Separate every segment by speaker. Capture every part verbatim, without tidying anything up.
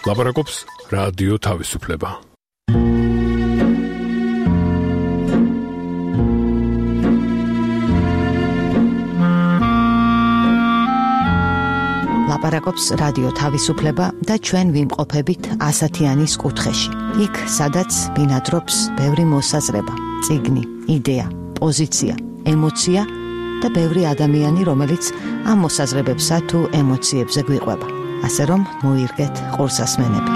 Speaker 1: ლაპარაკობს რადიო თავისუფლება.
Speaker 2: ლაპარაკობს რადიო თავისუფლება და ჩვენ ვიმყოფებით ასათიანის კუთხეში. იქ, სადაც ბინადრობს ბევრი მოსაზრება, წიგნი, იდეა, პოზიცია, ემოცია და ბევრი ადამიანი, რომელიც ამ მოსაზრებებსა თუ ემოციებზე გვიყვება. ასე რომ მოირგეთ ყურსასმენები.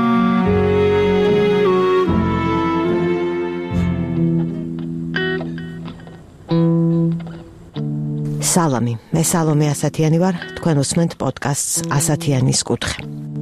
Speaker 2: სალამი, მე სალომე ასათიანი ვარ, თქვენ უსმენთ პოდკასტს ასათიანის კუთხე.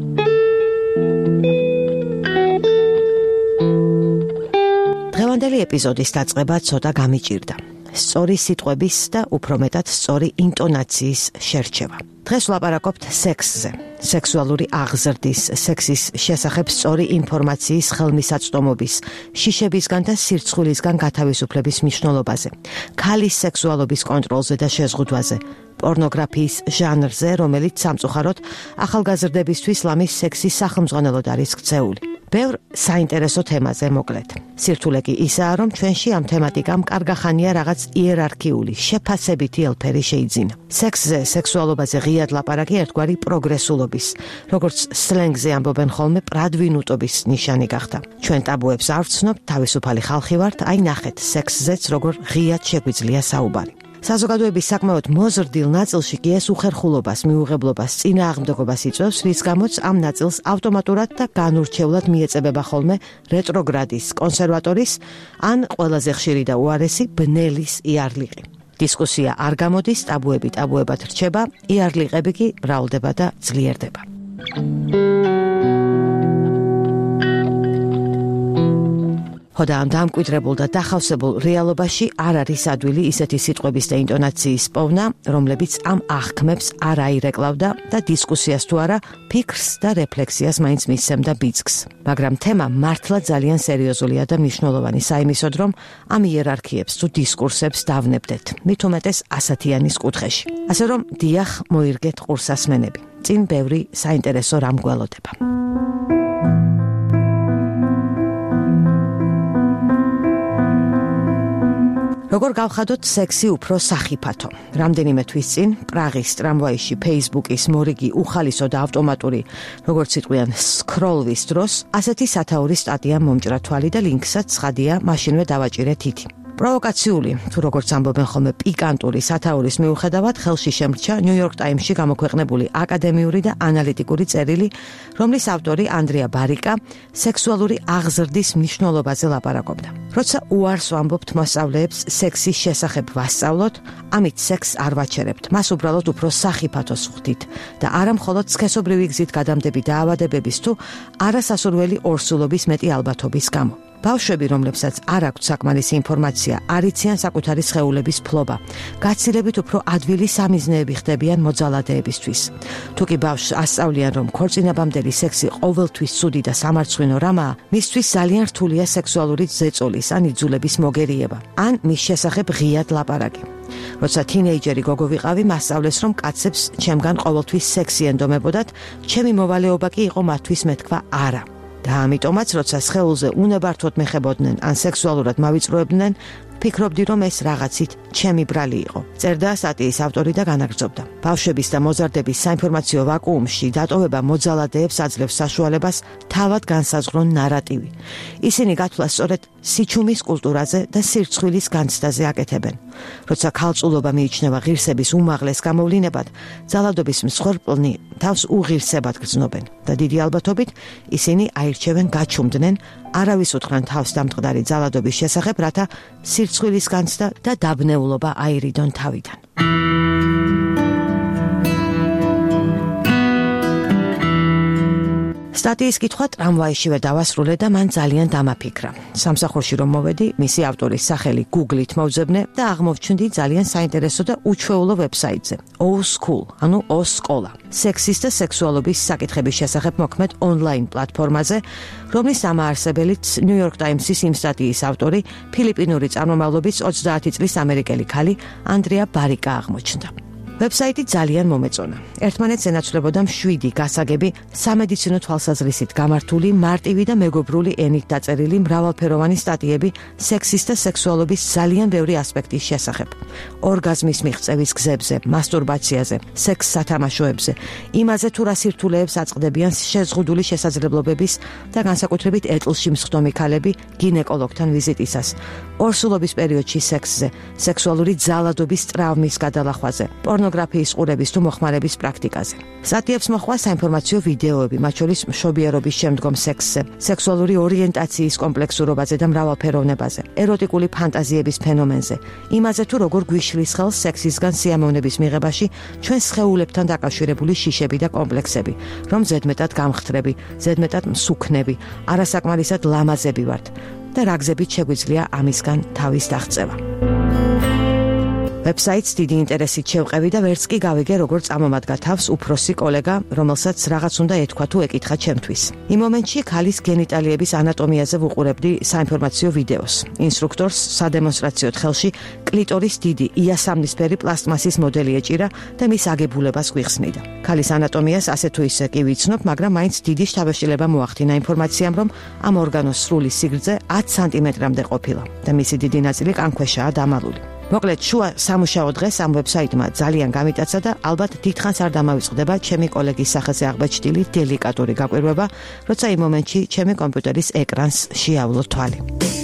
Speaker 2: დღევანდელი ეპიზოდის დაწყება ცოტა გამიჭირდა. სწორი სიტყვების და უფრო მეტად სწორი ინტონაციის შერჩევა. დღეს ვლაპარაკობთ სექსზე, სექსუალური აღზრდის, სექსის შესახებ სწორი ინფორმაციის ხელმისაწვდომობის, შიშებისგან და სირცხვილისგან გათავისუფლების მნიშვნელობაზე, ქალის სექსუალობის კონტროლზე და შეზღუდვაზე, პორნოგრაფიის ჟანრზე, რომელიც სამწუხაროდ ახალგაზრდებისთვის ლამის სექსის სახელმძღვანელოდ არის ქცეული. ბევრ საინტერესო თემაზე მოკლედ. სირთულე კი ისაა, რომ ჩვენში ამ თემატიკამ კარგახანია რაღაც იერარქიული, შეფასებითი ელფერი შეიძინა. სექსზე, სექსუალობაზე ღიად ლაპარაკი ერთგვარი პროგრესულობის, როგორც სლენგზე ამბობენ ხოლმე, პრადვინუტობის ნიშანი გახდა. ჩვენ ტაბუებს არ ვცნობთ, თავისუფალი ხალხი ვართ, აი ნახეთ, სექსზეც როგორ ღიად შეგვიძლია საუბარი. საზოგადოების საკმაოდ მოზრდილ ნაწილში კი ეს უხერხულობას, მიუღებლობას, წინააღმდეგობას იწვევს, რის გამოც ამ ნაწილს ავტომატურად და განურჩევლად მიეწებება ხოლმე რეტროგრადის, კონსერვატორის ან ყველაზე ხშირი და უარესი ბნელის იარლიყი. დისკუსია არ გამოდის, ტაბუები ტაბუებად რჩება, იარლიყები კი მრავლდება და ძლიერდება. ხოდა ამ დამკვიდრებულ და დახავსებულ რეალობაში არ არის ადვილი ისეთი სიტყვების და ინტონაციის პოვნა, რომლებიც ამ აღქმებს არ აირეკლავდა და დისკუსიას თუ არა, ფიქრს და რეფლექსიას მაინც მისცემდა ბიძგს. მაგრამ თემა მართლა ძალიან სერიოზულია და მნიშვნელოვანი საიმისოდ, რომ ამ იერარქიებს თუ დისკურსებს დავნებდეთ, მით უმეტეს ასათიანის კუთხეში. ასე რომ, დიახ, მოირგეთ ყურსასმენები. წინ ბევრი საინტერესო რამ გველოდება. როგორ გავხადოთ სექსი უფრო სახიფათო? რამდენიმე თვის წინ პრაღის ტრამვაიში Facebook-ის მორიგი უხალისო და ავტომატური, როგორც იტყვიან, სკროლვის დროს, ასეთი სათაური სტატია მომჭრა თვალი და ლინკსაც ცხადია, მაშინვე დავაჭირე თითი. პროვოკაციული, თუ როგორც ამბობენ ხოლმე, პიკანტური სათაურის მიუხედავად ხელში შემრჩა New York Times-ში გამოქვეყნებული აკადემიური და ანალიტიკური წერილი, რომლის ავტორი ანდრია ბარიკა სექსუალური აღზრდის მნიშვნელობაზე ლაპარაკობდა. როცა უარს ვამბობთ მოსწავლეებს სექსის შესახებ ვასწავლოთ, ამით სექსს არ ვაჩერებთ, მას უბრალოდ უფრო სახიფათოს ვხდით და არა მხოლოდ სქესობრივი გზით გადამდები დაავადებების თუ არასასურველი ორსულობის მეტი ალბათობის გამო. ბავშვები, რომლებსაც არ აქვთ საკმარისი ინფორმაცია, არ იციან საკუთარი სხეულების ფლობა, გაცილებით უფრო ადვილი სამიზნეები ხდებიან მოძალადეებისთვის. თუ კი ბავშვს ასწავლიან, რომ ქორწინებამდელი სექსი ყოველთვის ცუდი და სამარცხვინო რამაა, მისთვის ძალიან რთულია სექსუალური ზეწოლის ან იძულების მოგერიება, ან მის შესახებ ღიად ლაპარაკი. როცა თინეიჯერი გოგო ვიყავი, მასწავლეს, რომ კაცებს ჩემგან ყოველთვის სექსი ენდომებოდათ, ჩემი მოვალეობა კი იყო მათთვის მეთქვა არა. და ამიტომაც, როცა სხეულზე უნებართვოდ მეხებოდნენ ან სექსუალურად მავიწროებდნენ, ფიქრობდი, რომ ეს რაღაცით ჩემი ბრალი იყო. წერდა სტატიის ავტორი და განაგრძობდა. ბავშვების და მოზარდების საინფორმაციო ვაკუუმში დატოვება მოძალადეებს აძლევს საშუალებას თავად განსაზღვრონ ნარატივი. ისინი გათვლას სწორედ სიჩუმის კულტურაზე და სირცხვილის განცდაზე აკეთებენ. როცა ქალწულობა მიიჩნევა ღირსების უმაღლეს გამოვლინებად, ძალადობის მსხვერპლნი თავს უღირსებად გრძნობენ და დიდი ალბათობით ისინი აირჩევენ გაჩუმდნენ, არავის უთხრან თავს დამტყდარი ძალადობის შესახებ, რათა სირცხვილის განცდა და დაბნეულობა აირიდონ თავიდან. სტატიის კითხვა ტრამვაიშივე დავასრულე და მან ძალიან დამაფიქრა. სამსახურში რომ მოვედი, მისი ავტორის სახელი Google-ით მოვძებნე და აღმოვჩნდი ძალიან საინტერესო და უჩვეულო ვებსაიტზე. O-School, ანუ O-სკოლა. სექსის და სექსუალობის საკითხების შესახებ მოქმედ ონლაინ პლატფორმაზე, რომლის დამაარსებელიც New York Times-ის იმ სტატიის ავტორი, ფილიპინური წარმომავლობის ოცდაათი წლის ამერიკელი ქალი ანდრია ბარიკა აღმოჩნდა. ვებსაიტი ძალიან მომეწონა. ერთმანეთს ენაცვლებოდა შვიდი გასაგები სამედიცინო თვალსაზრისით გამართული, მარტივი და მეგობრული ენით დაწერილი მრავალფეროვანი სტატიები სექსის და სექსუალობის ძალიან ბევრი ასპექტის შესახებ. ორგაზმის მიღწევის გზებზე, მასტურბაციაზე, სექს სათამაშოებზე, იმაზე თუ რა სირთულეებს აწყდებიან შეზღუდული შესაძლებლობების და განსაკუთრებით ეტლში მსხდომი ქალები გინეკოლოგთან ვიზიტისას, ორსულობის პერიოდში სექსზე, სექსუალური ძალადობის ტრავმის გადალახვაზე, პორნოგრაფიის ყურების თუ მოხმარების პრაქტიკაზე. სტატიებს მოჰყვა საინფორმაციო ვიდეოები, მათ შორის მშობიარობის შემდგომ სექსზე, სექსუალური ორიენტაციის კომპლექსურობაზე და მრავალფეროვნებაზე, ეროტიკული ფანტაზიების ფენომენზე, იმაზე თუ როგორ გვიშლის ხელს სექსისგან სიამოვნების მიღებაში ჩვენ სხეულებთან დაკავშირებული შიშები და კომპლექსები, რომ ზედმეტად გამხდრები, ზედმეტად მსუქნები, არასაკმარისად ლამაზები ვართ და რა გზებით შეგვიძლია ამისგან თავის დაღწევა. ვებსაიტს დიდი ინტერესით შევყევი და ვერც კი გავიგე როგორ წამომადგა თავს უფროსი კოლეგა, რომელსაც რაღაც უნდა ეთქვა თუ ეკითხა ჩემთვის. იმ მომენტში ქალის გენიტალიების ანატომიაზე ვუყურებდი საინფორმაციო ვიდეოს. ინსტრუქტორს სადემონსტრაციო ხელში კლიტორის დიდი იასამნისფერი პლასტმასის მოდელი ეჭირა და მის აგებულებას გვიხსნიდა. ქალის ანატომიას ასე თუ ისე კი ვიცნობ, მაგრამ მაინც დიდი შთაბეჭდილება მოახდინა ინფორმაციამ, რომ ამ ორგანოს სრული სიგრძე ათი სანტიმეტრამდე ყოფილა და მისი დიდი ნაწილი კანქვეშაა დამალული. მოკლედ, შუა სამუშაო დღეს ამ ვებსაიტმა ძალიან გამიტაცა და ალბათ დიდხანს არ დამავიწყდება ჩემი კოლეგის სახეზე აღბეჭდილი დელიკატური გაკვირვება, როცა იმ მომენტში ჩემი კომპიუტერის ეკრანს შეავლო თვალი.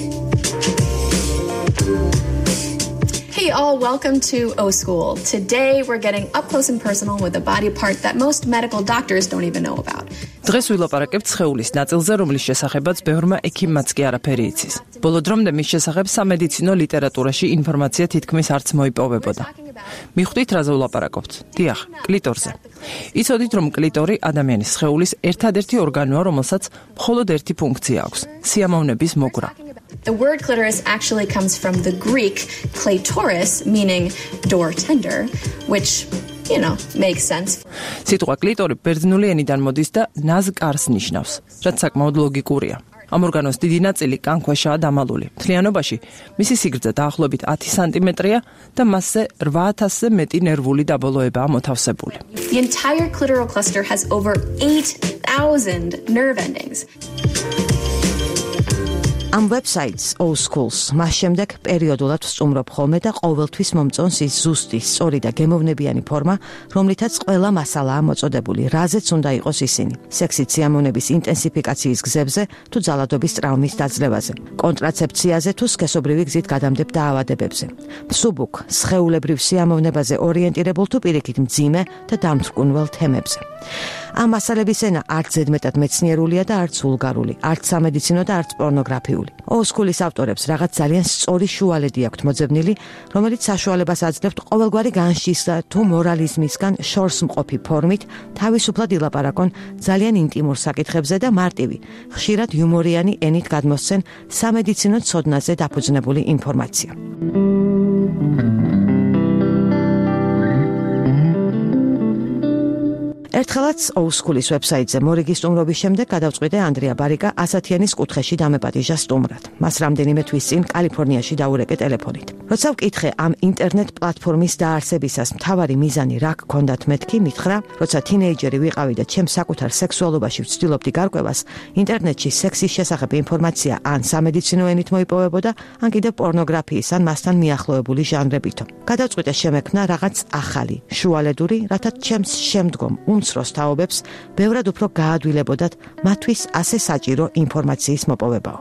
Speaker 3: Hey all, welcome to O School. Today we're getting up close and personal with a body part that most medical doctors don't even know about.
Speaker 4: დღეს ვილაპარაკებთ სხეულის ნაწილზე, რომლის შესახებაც ბევრმა ექიმმაც კი არაფერი იცის. ბოლო დრომდე მის შესახებ სამედიცინო ლიტერატურაში ინფორმაცია თითქმის არც მოიპოვებოდა. მიხვდით რაზე ვილაპარაკობთ? დიახ, კლიტორზე. იცოდით, რომ კლიტორი ადამიანის სხეულის ერთადერთი ორგანოა, რომელსაც მხოლოდ ერთი ფუნქცია აქვს: სიამოვნების მოგვრა.
Speaker 3: The word clitoris actually comes from the Greek clitoris, meaning door tender, which, you know, makes sense.
Speaker 4: სიტყვა კლიტორი ბერძნული ენიდან მოდის და ნაზ-კარს ნიშნავს, რაც საკმაოდ ლოგიკურია. ამ ორგანოს დიდი ნაწილი კანქვეშაა დამალული. მთლიანობაში მისი სიგრძე დაახლოებით ათი სანტიმეტრია და მასზე რვა ათასზე მეტი ნერვული დაბოლოებაა მოთავსებული.
Speaker 3: The entire clitoral cluster has over eight thousand nerve endings.
Speaker 2: ამ ვებსაიტს O Schools მას შემდეგ პერიოდულად ვსწუმრობ ხოლმე და ყოველთვის მომწონს ის ზუსტი, სწორი და გემოვნებიანი ფორმა, რომლითაც ყველა მასალაა მოწოდებული, რაზეც უნდა იყოს ისინი. სექსით სიამოვნების ინტენსიფიკაციის გზებზე თუ ძალადობის ტრავმის დაძლევაზე, კონტრაცეფციაზე თუ სქესობრივი გზით გადამდებ დაავადებებზე. მსუბუქ, სხეულებრივ სიამოვნებაზე ორიენტირებულ თუ პირიქით მძიმე და დამთრკუნველ თემებზე. ამ მასალების ენა არც ზედმეტად მეცნიერულია და არც ვულგარული, არც სამედიცინო და არც პორნოგრაფიული. O Schools ავტორებს რაღაც ძალიან სწორი შუალედი აქვთ მოძებნილი, რომელიც საშუალებას აძლევთ ყოველგვარი განშისა თუ მორალიზმისგან შორს მყოფი ფორმით თავისუფლად ილაპარაკონ ძალიან ინტიმურ საკითხებზე და მარტივი, ხშირად იუმორიანი ენით გადმოსცენ სამედიცინო ცოდნაზე დაფუძნებული ინფორმაცია. ერთხელაც O Schools ვებსაიტზე მორეგისტრირების შემდეგ გადავწყვიტე ანდრია ბარიკა ასათიანის კუთხეში დამეპატიჟა სტუმრად. მას რამდენიმე თვის წინ კალიფორნიაში დაურეკე ტელეფონით. როცა ვკითხე ამ ინტერნეტ პლატფორმის დაარსებისას მთავარი მიზანი რა გქონდათ მეთქი, მითხრა, როცა თინეიჯერი ვიყავი და ჩემ საკუთარ სექსუალობაში ვცდილობდი გარკვევას, ინტერნეტში სექსის შესახებ ინფორმაცია ან სამედიცინო ენით მოიპოვებოდა, ან კიდევ პორნოგრაფიის ან მასთან მიახლოებული ჟანრებითო. გადავწყვიტე შემექმნა რაღაც ახალი, შუალედური, რათა ჩემს შემდგომ უმცროს თაობებს ბევრად უფრო გაადვილებოდათ მათთვის ასე საჭირო ინფორმაციის მოპოვებაო.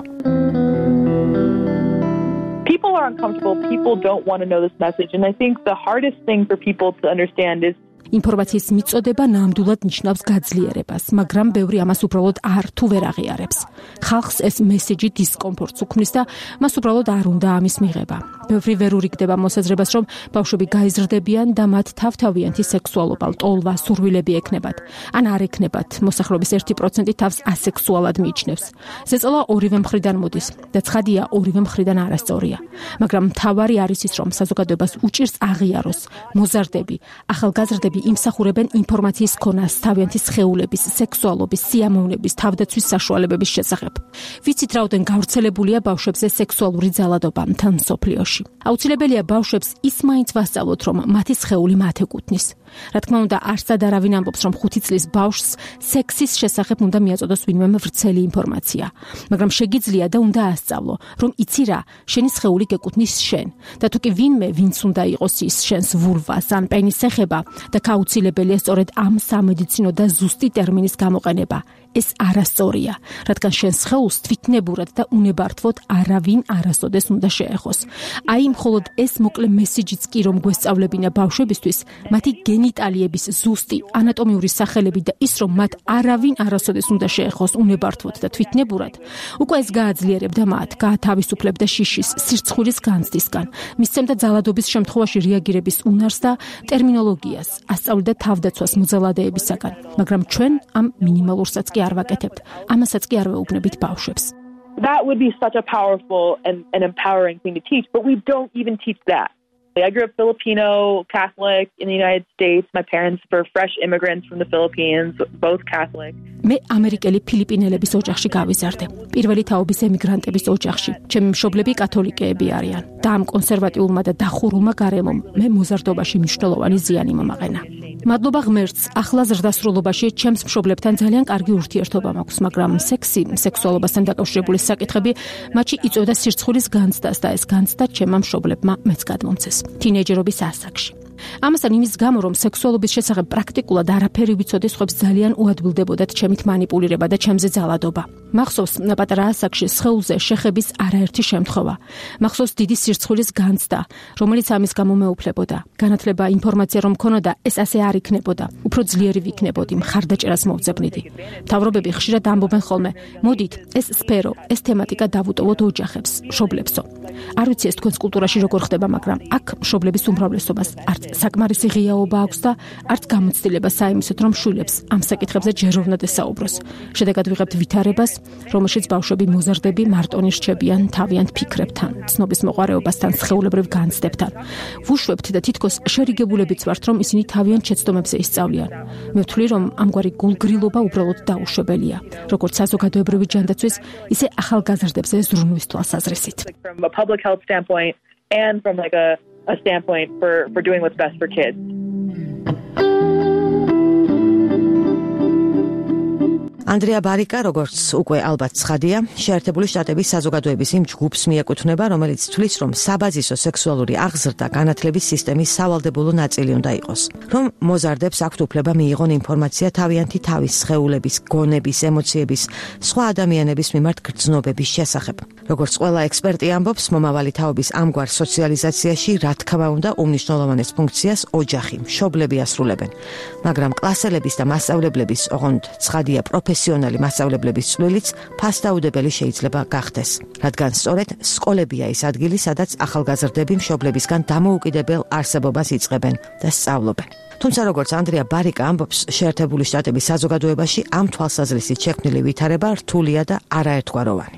Speaker 5: People are uncomfortable. People don't want to know this message. And I think the hardest thing for people to understand is
Speaker 6: ინფორმაციის მიწოდება ნამდვილად ნიშნავს გაძლიერებას, მაგრამ ბევრი ამას უბრალოდ არ თუ ვერ აღიარებს. ხალხს ეს მესეჯი დისკომფორტს უქმნის და მას უბრალოდ არ უნდა ამის მიღება. ბევრი ვერ ურიგდება მოსაზრებას, რომ ბავშვები გაიზრდებიან და მათ თავთავიანთი სექსუალობა, ლტოლვა, სურვილები ექნებათ. ან არ ექნებათ, მოსახლეობის ერთი პროცენტი თავს ასექსუალად მიიჩნევს. ზეწოლა ორივე მხრიდან მოდის და ცხადია ორივე მხრიდან არასწორია. მაგრამ მთავარი არის ის, რომ საზოგადოებას უჭირს აღიაროს, მოზარდები, ახალგაზრდები ადამიანები იმსახურებენ ინფორმაციის ქონას თავიანთი სხეულების, სექსუალობის, სიამოვნების, თავდაცვის საშუალებების შესახებ. ვიცით რაოდენ გავრცელებულია ბავშვებზე სექსუალური ძალადობა მთელ მსოფლიოში. აუცილებელია ბავშვებს ის მაინც ვასწავლოთ, რომ მათი სხეული მათ ეკუთვნის. რა თქმა უნდა, არსად არავინ ამბობს, რომ ხუთი წლის ბავშვს სექსის შესახებ უნდა მიაწოდოს ვინმე ვრცელი ინფორმაცია. მაგრამ შეგიძლია და უნდა ასწავლო, რომ იცი რა, შენი სხეული გეკუთვნის შენ. და თუ კი ვინმე, ვინც უნდა იყოს ის შენს ვულვას ან პენის ეხება, და გაუცილებელია სწორედ ამ სამედიცინო და ზუსტი ტერმინის გამოყენება. ეს არასწორია, რადგან შენ სხეულს თვითნებურად და უნებართვოდ არავინ არასოდეს უნდა შეეხოს. აი, მხოლოდ ეს მოკლე მესიჯიც კი რომ გვესწავლებინა ბავშვებისთვის, მათი გენიტალიების ზუსტი ანატომიური სახელები და ის რომ მათ არავინ არასოდეს უნდა შეეხოს უნებართვოდ და თვითნებურად, უკვე ეს გააძლიერებდა მათ, გაათავისუფლებდა შიშის, სირცხვილის განცდისგან, მისცემდა ძალადობის შემთხვევაში რეაგირების უნარს და ტერმინოლოგიას, ასწავლიდა თავდაცვას მოძალადეებისაგან, მაგრამ ჩვენ ამ მინიმალურსაც კი არ ვაკეთებთ. ამასაც კი არ ვეუბნებით ბავშვებს.
Speaker 5: That would be such a powerful and an empowering thing to teach, but we don't even teach that. I grew up Filipino, Catholic in the United States. My parents were fresh immigrants from the Philippines, both Catholic.
Speaker 6: მე ამერიკელი ფილიპინელების ოჯახში გავიზარდე. პირველი თაობის ემიგრანტების ოჯახში. ჩემი მშობლები კათოლიკეები არიან. და ამ კონსერვატიულმა და დახურულმა გარემომ მე მოზარდობაში მნიშვნელოვანი ზიანი მომაყენა. მადლობა ღმერთს, ახლა ზრდასრულობაში ჩემს მშობლებთან ძალიან კარგი ურთიერთობა მაქვს, მაგრამ სექსი, სექსუალობასთან დაკავშირებული საკითხები მათში იწვევდა სირცხვილის განცდას და ეს განცდა ჩემმა მშობლებმა მეც გადმომცეს. თინეიჯერობის ასაკში. ამასთან იმის გამო, რომ სექსუალობის შესახებ პრაქტიკულად არაფერი ვიცოდი, სხვებს ძალიან უადვილდებოდათ ჩემით მანიპულირება და ჩემზე ძალადობა. მახსოვს პატარა ასაკში სხეულზე შეხების არაერთი შემთხვევა. მახსოვს დიდი სირცხვილის განცდა, რომელიც ამის გამო მეუფლებოდა. განათლება, ინფორმაცია რომ მქონოდა, ეს ასე არ იქნებოდა. უფრო ძლიერი ვიქნებოდი, მხარდაჭერას მოვძებნიდი. მთავრობები ხშირად ამბობენ ხოლმე, მოდით, ეს სფერო, ეს თემატიკა დავუტოვოთ ოჯახებს, მშობლებსო. არ ვიცი ეს თქვენს კულტურაში როგორ ხდება, მაგრამ აქ მშობლების უმრავლესობას არც საკმარისი ღიაობა აქვს და არც გამოცდილება საიმისოდ, რომ შვილებს ამ საკითხებზე ჯერ უნდა ესაუბროს. შედეგად ვიღებთ ვითარებას, რომელშიც ბავშვები მოზარდები მარტონი რჩებიან თავიანთ ფიქრებთან, ცნობის მოყარეობასთან, სხეულებრივ განცდებთან. ვუშვებთ და თითქოს შერიგებულებიც ვართ, რომ ისინი თავიანთ შეცდომებზე ისწავლიან. მე ვთვლი, რომ ამგვარი გულგრილობა უბრალოდ დაუშვებელია, როგორც საზოგადოებრივი ჯანდაცვის, ისე ახალგაზრდებზე ზრუნვის თვალსაზრისით.
Speaker 5: From a public health standpoint and from like a a standpoint for for doing what's best for kids.
Speaker 2: ანდრეა ბარიკა, როგორც უკვე ალბათ ცხადია, შეერთებული შტატების საზოგადოების იმ ჯგუფს მიეკუთვნება, რომელიც თვლის, რომ საბაზისო სექსუალური აღზრდა განათლების სისტემის სავალდებულო ნაწილი უნდა იყოს. რომ მოზარდებს აქვთ უფლება მიიღონ ინფორმაცია თავიანთი თავის სხეულების, გონების, ემოციების, სხვა ადამიანების მიმართ გრძნობების შესახებ. როგორც ყველა ექსპერტი ამბობს, მომავალი თაობის ამგვარ სოციალიზაციაში, რა თქმა უნდა, უმნიშვნელოვანეს ფუნქციას ოჯახი, მშობლები ასრულებენ. მაგრამ კლასელების და მასწავლებლების, ოღონდ ცხადია პროფესიონალი მასწავლებლების წვლილიც ფასდაუდებელი შეიძლება გახდეს, რადგან სწორედ სკოლებია ის ადგილი, სადაც ახალგაზრდები მშობლებისგან დამოუკიდებელ არსებობას იწყებენ და სწავლობენ. თუმცა როგორც ანდრეა ბარიკა ამბობს, შეერთებული შტატების საზოგადოებაში ამ თვალსაზრისით შექმნილი ვითარება რთულია და არაერთგვაროვანი.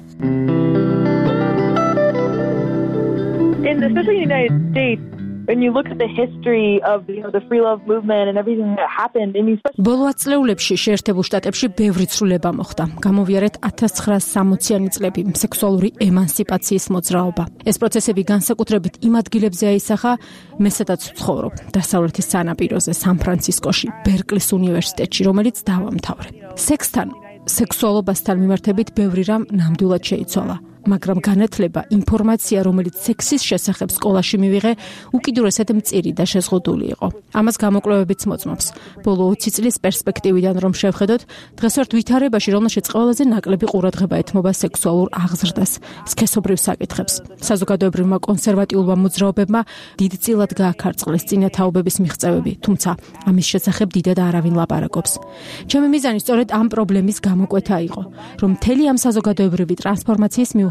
Speaker 5: In the, especially in the United States, when you look at the history of you know the free love movement and everything that happened, I mean, especially
Speaker 6: ბოლო ათწლეულებში შეერთებულ შტატებში ბევრი ცვლილება მოხდა. გამოვიარეთ ათას ცხრაასი წლები სექსუალური ემანსიპაციის მოძრაობა. ეს პროცესები განსაკუთრებით იმ ადგილებზე აისახა, მე სადაც ვცხოვრობ, დასავლეთის სანაპიროზე, სან-ფრანცისკოში, ბერკლის უნივერსიტეტში, რომელიც დავამთავრე. სექსთან, სექსუალობასთან მიმართებით ბევრი რამ ნამდვილად შეიცვალა. მაგრამ განათლება, ინფორმაცია, რომელიც სექსის შესახებ სკოლაში მივიღე, უკიდურესად მწირი და შეზღუდული იყო. ამას გამოკვლევებიც მოწმობს. ბოლო ოცი წლის პერსპექტივიდან რომ შევხედოთ, დღეს ვართ ვითარებაში, რომელშიც ყველაზე ნაკლები ყურადღება ეთმობა სექსუალურ აღზრდას, სქესობრივ საკითხებს. საზოგადოებრივმა კონსერვატიულმა მოძრაობებმა დიდწილად გააქარწყლეს წინათაობების მიღწევები, თუმცა ამის შესახებ დიდად არავინ ლაპარაკობს. ჩემი მიზანი სწორედ ამ პრობლემის გამოკვეთა იყო, რომ მთელი ამ საზოგადოებრივი ტრანსფორმაციის მიუხედავად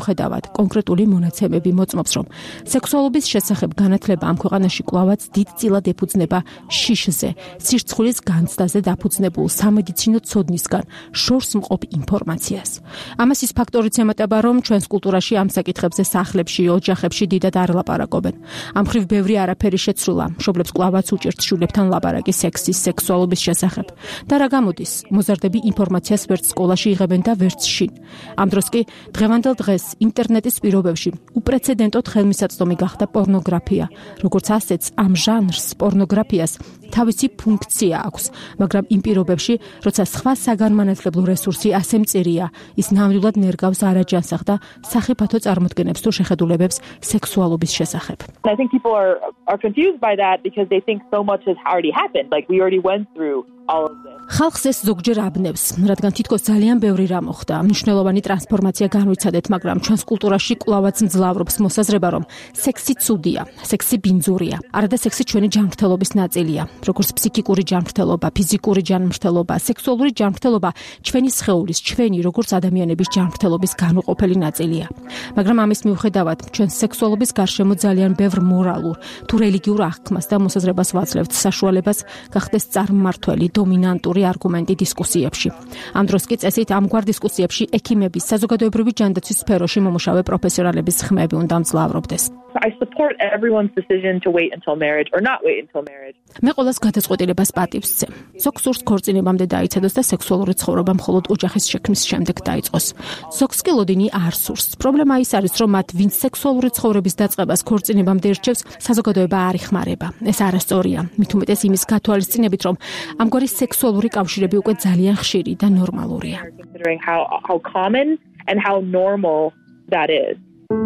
Speaker 6: მიუხედავად, კონკრეტული მონაცემები მოწმობს, რომ სექსუალობის შესახებ განათლება ამ ქვეყანაში კვლავაც დიდწილად ეფუძნება შიშზე, სირცხვილის განცდაზე დაფუძნებულ სამედიცინო ცოდნისგან შორს მყოფ ინფორმაციას. ამას ის ფაქტორიც ემატება, რომ ჩვენს კულტურაში ამ საკითხებზე სახლებში, ოჯახებში დიდად არ ლაპარაკობენ. ამ მხრივ ბევრი არაფერი შეცვლილა, მშობლებს კვლავაც უჭერთ შვილებთან ლაპარაკი სექსის, სექსუალობის შესახებ. და რა გამოდის? მოზარდები ინფორმაციას ვერც სკოლაში იღებენ და ვერც შინ. ამ დროს კი დღევანდელ დღეს ინტერნეტის პირობებში უპრეცედენტოდ ხელმისაწვდომი გახდა პორნოგრაფია, როგორც ასეც ამ ჟანრს პორნოგრაფიას თავისი ფუნქცია აქვს, მაგრამ იმ პირობებში, როცა სხვა საგანმანათლებლო რესურსი ასე მწირია, ის ნამდვილად ნერგავს არაჯანსაღ და სახიფათო წარმოდგენებს თუ შეხედულებებს სექსუალობის შესახებ.
Speaker 5: I think people are are confused by that because they think so much has already happened, like we already went through all of this.
Speaker 6: ხალხს ეს ზოგჯერ აბნევს, რადგან თითქოს ძალიან ბევრი რამ მოხდა. მნიშვნელოვანი ტრანსფორმაცია განვიცადეთ, მაგრამ ჩვენს კულტურაში კვლავაც მძლავრობს მოსაზრება, რომ სექსი ცუდია, სექსი ბინძურია. არადა სექსი ჩვენი ჯანმრთელობის ნაწილია, როგორც ფსიქიკური ჯანმრთელობა, ფიზიკური ჯანმრთელობა, სექსუალური ჯანმრთელობა ჩვენი სხეულის, ჩვენი როგორც ადამიანების ჯანმრთელობის განუყოფელი ნაწილია. მაგრამ ამის მიუხედავად, ჩვენ სექსუალობის გარშემო ძალიან ბევრ მორალურ თუ რელიგიურ აღქმას და მოსაზრებას ვაძლევთ საშუალებას გახდეს წარმმართველი, დომინანტური არგუმენტი დისკუსიებში. ამ დროს კი წესით ამგვარ დისკუსიებში ექიმების, საზოგადოებრივი ჯანდაცვის სფეროში მომუშავე პროფესიონალების ხმები უნდა მძლავრობდეს.
Speaker 5: I support everyone's decision to wait until marriage or not wait until marriage.
Speaker 6: მე ყოველს გადაწყვეტილებას პატივს ვცემ. ზოგს სურს ქორწინებამდე დაიცადოს და სექსუალური ცხოვრება მხოლოდ ოჯახის შექმნის შემდეგ დაიწყოს. ზოგს კი ლოდინი არ სურს. პრობლემა ის არის, რომ მათ ვინც სექსუალური ცხოვრების დაწყებას ქორწინებამდე ერჩევს, საზოგადოება არ იხმარება. ეს არასწორია. მით უმეტეს იმის გათვალისწინებით, რომ ამგვარი სექსუალური კავშირები უკვე ძალიან ხშირი და ნორმალურია.
Speaker 5: Considering how how common and how normal that is.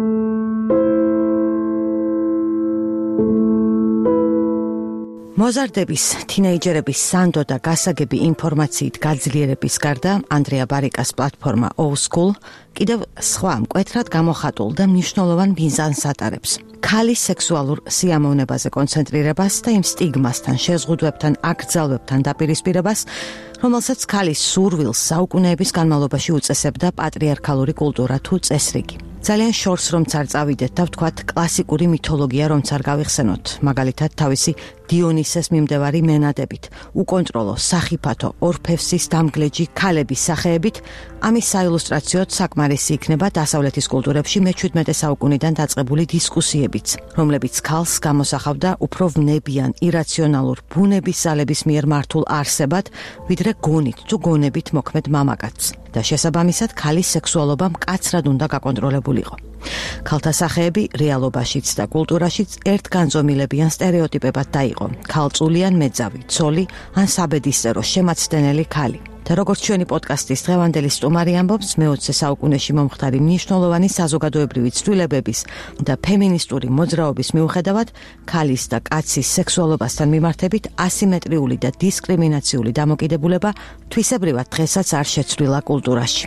Speaker 2: მოზარდების, თინეიჯერების სანდო და გასაგები ინფორმაციით გაძლიერების გარდა, ანდრეა ბარიკას პლატფორმა O School კიდევ სხვა მკვეთრად გამოხატულ და მნიშვნელოვან მიზანს ატარებს. ქალის სექსუალურ სიამოვნებაზე კონცენტრირებას და იმ სტიგმასთან, შეზღუდვებთან, აკრძალვებთან დაპირისპირებას, რომელსაც ქალის სურვილს საუკუნეების განმავლობაში უწესებდა პატრიარქალური კულტურა თუ წესრიგი. ძალიან შორს რომც არ წავიდეთ და ვთქვათ კლასიკური მითოლოგია რომც არ გავიხსენოთ, მაგალითად თავისი დიონისეს მიმდევარი მენადებით, უკონტროლო, სახიფათო, ორფევსის დამგლეჯი ქალების სახეებით, ამის საილუსტრაციოდ საკმარისი იქნება დასავლეთის კულტურებში მეჩვიდმეტე საუკუნიდან დაწყებული დისკუსიებიც, რომლებიც ქალს გამოსახავდა უფრო ვნებიან, ირაციონალურ, ბუნების ძალების მიერ მართულ არსებად, ვიდრე გონით თუ გონებით მოქმედ მამაკაცს. და შესაბამისად ქალის სექსუალობა მკაცრად უნდა გაკონტროლებულიყო. ქალთა სახეები რეალობაშიც და კულტურაშიც ერთგანზომილებიან სტერეოტიპებად დაიყო. ქალწულიან მეძავი, ცოლი ან საბედისწერო შემაცდენელი ქალი. და როგორც ჩვენი პოდკასტის დღევანდელი სტუმარი ამბობს, მეოცე საუკუნეში მომხდარი მნიშვნელოვანი საზოგადოებრივი ცვლილებების და ფემინისტური მოძრაობის მიუხედავად, ქალის და კაცის სექსუალობასთან მიმართებით ასიმეტრიული და დისკრიმინაციული დამოკიდებულება თვისებრივად დღესაც არ შეცვლილა კულტურაში.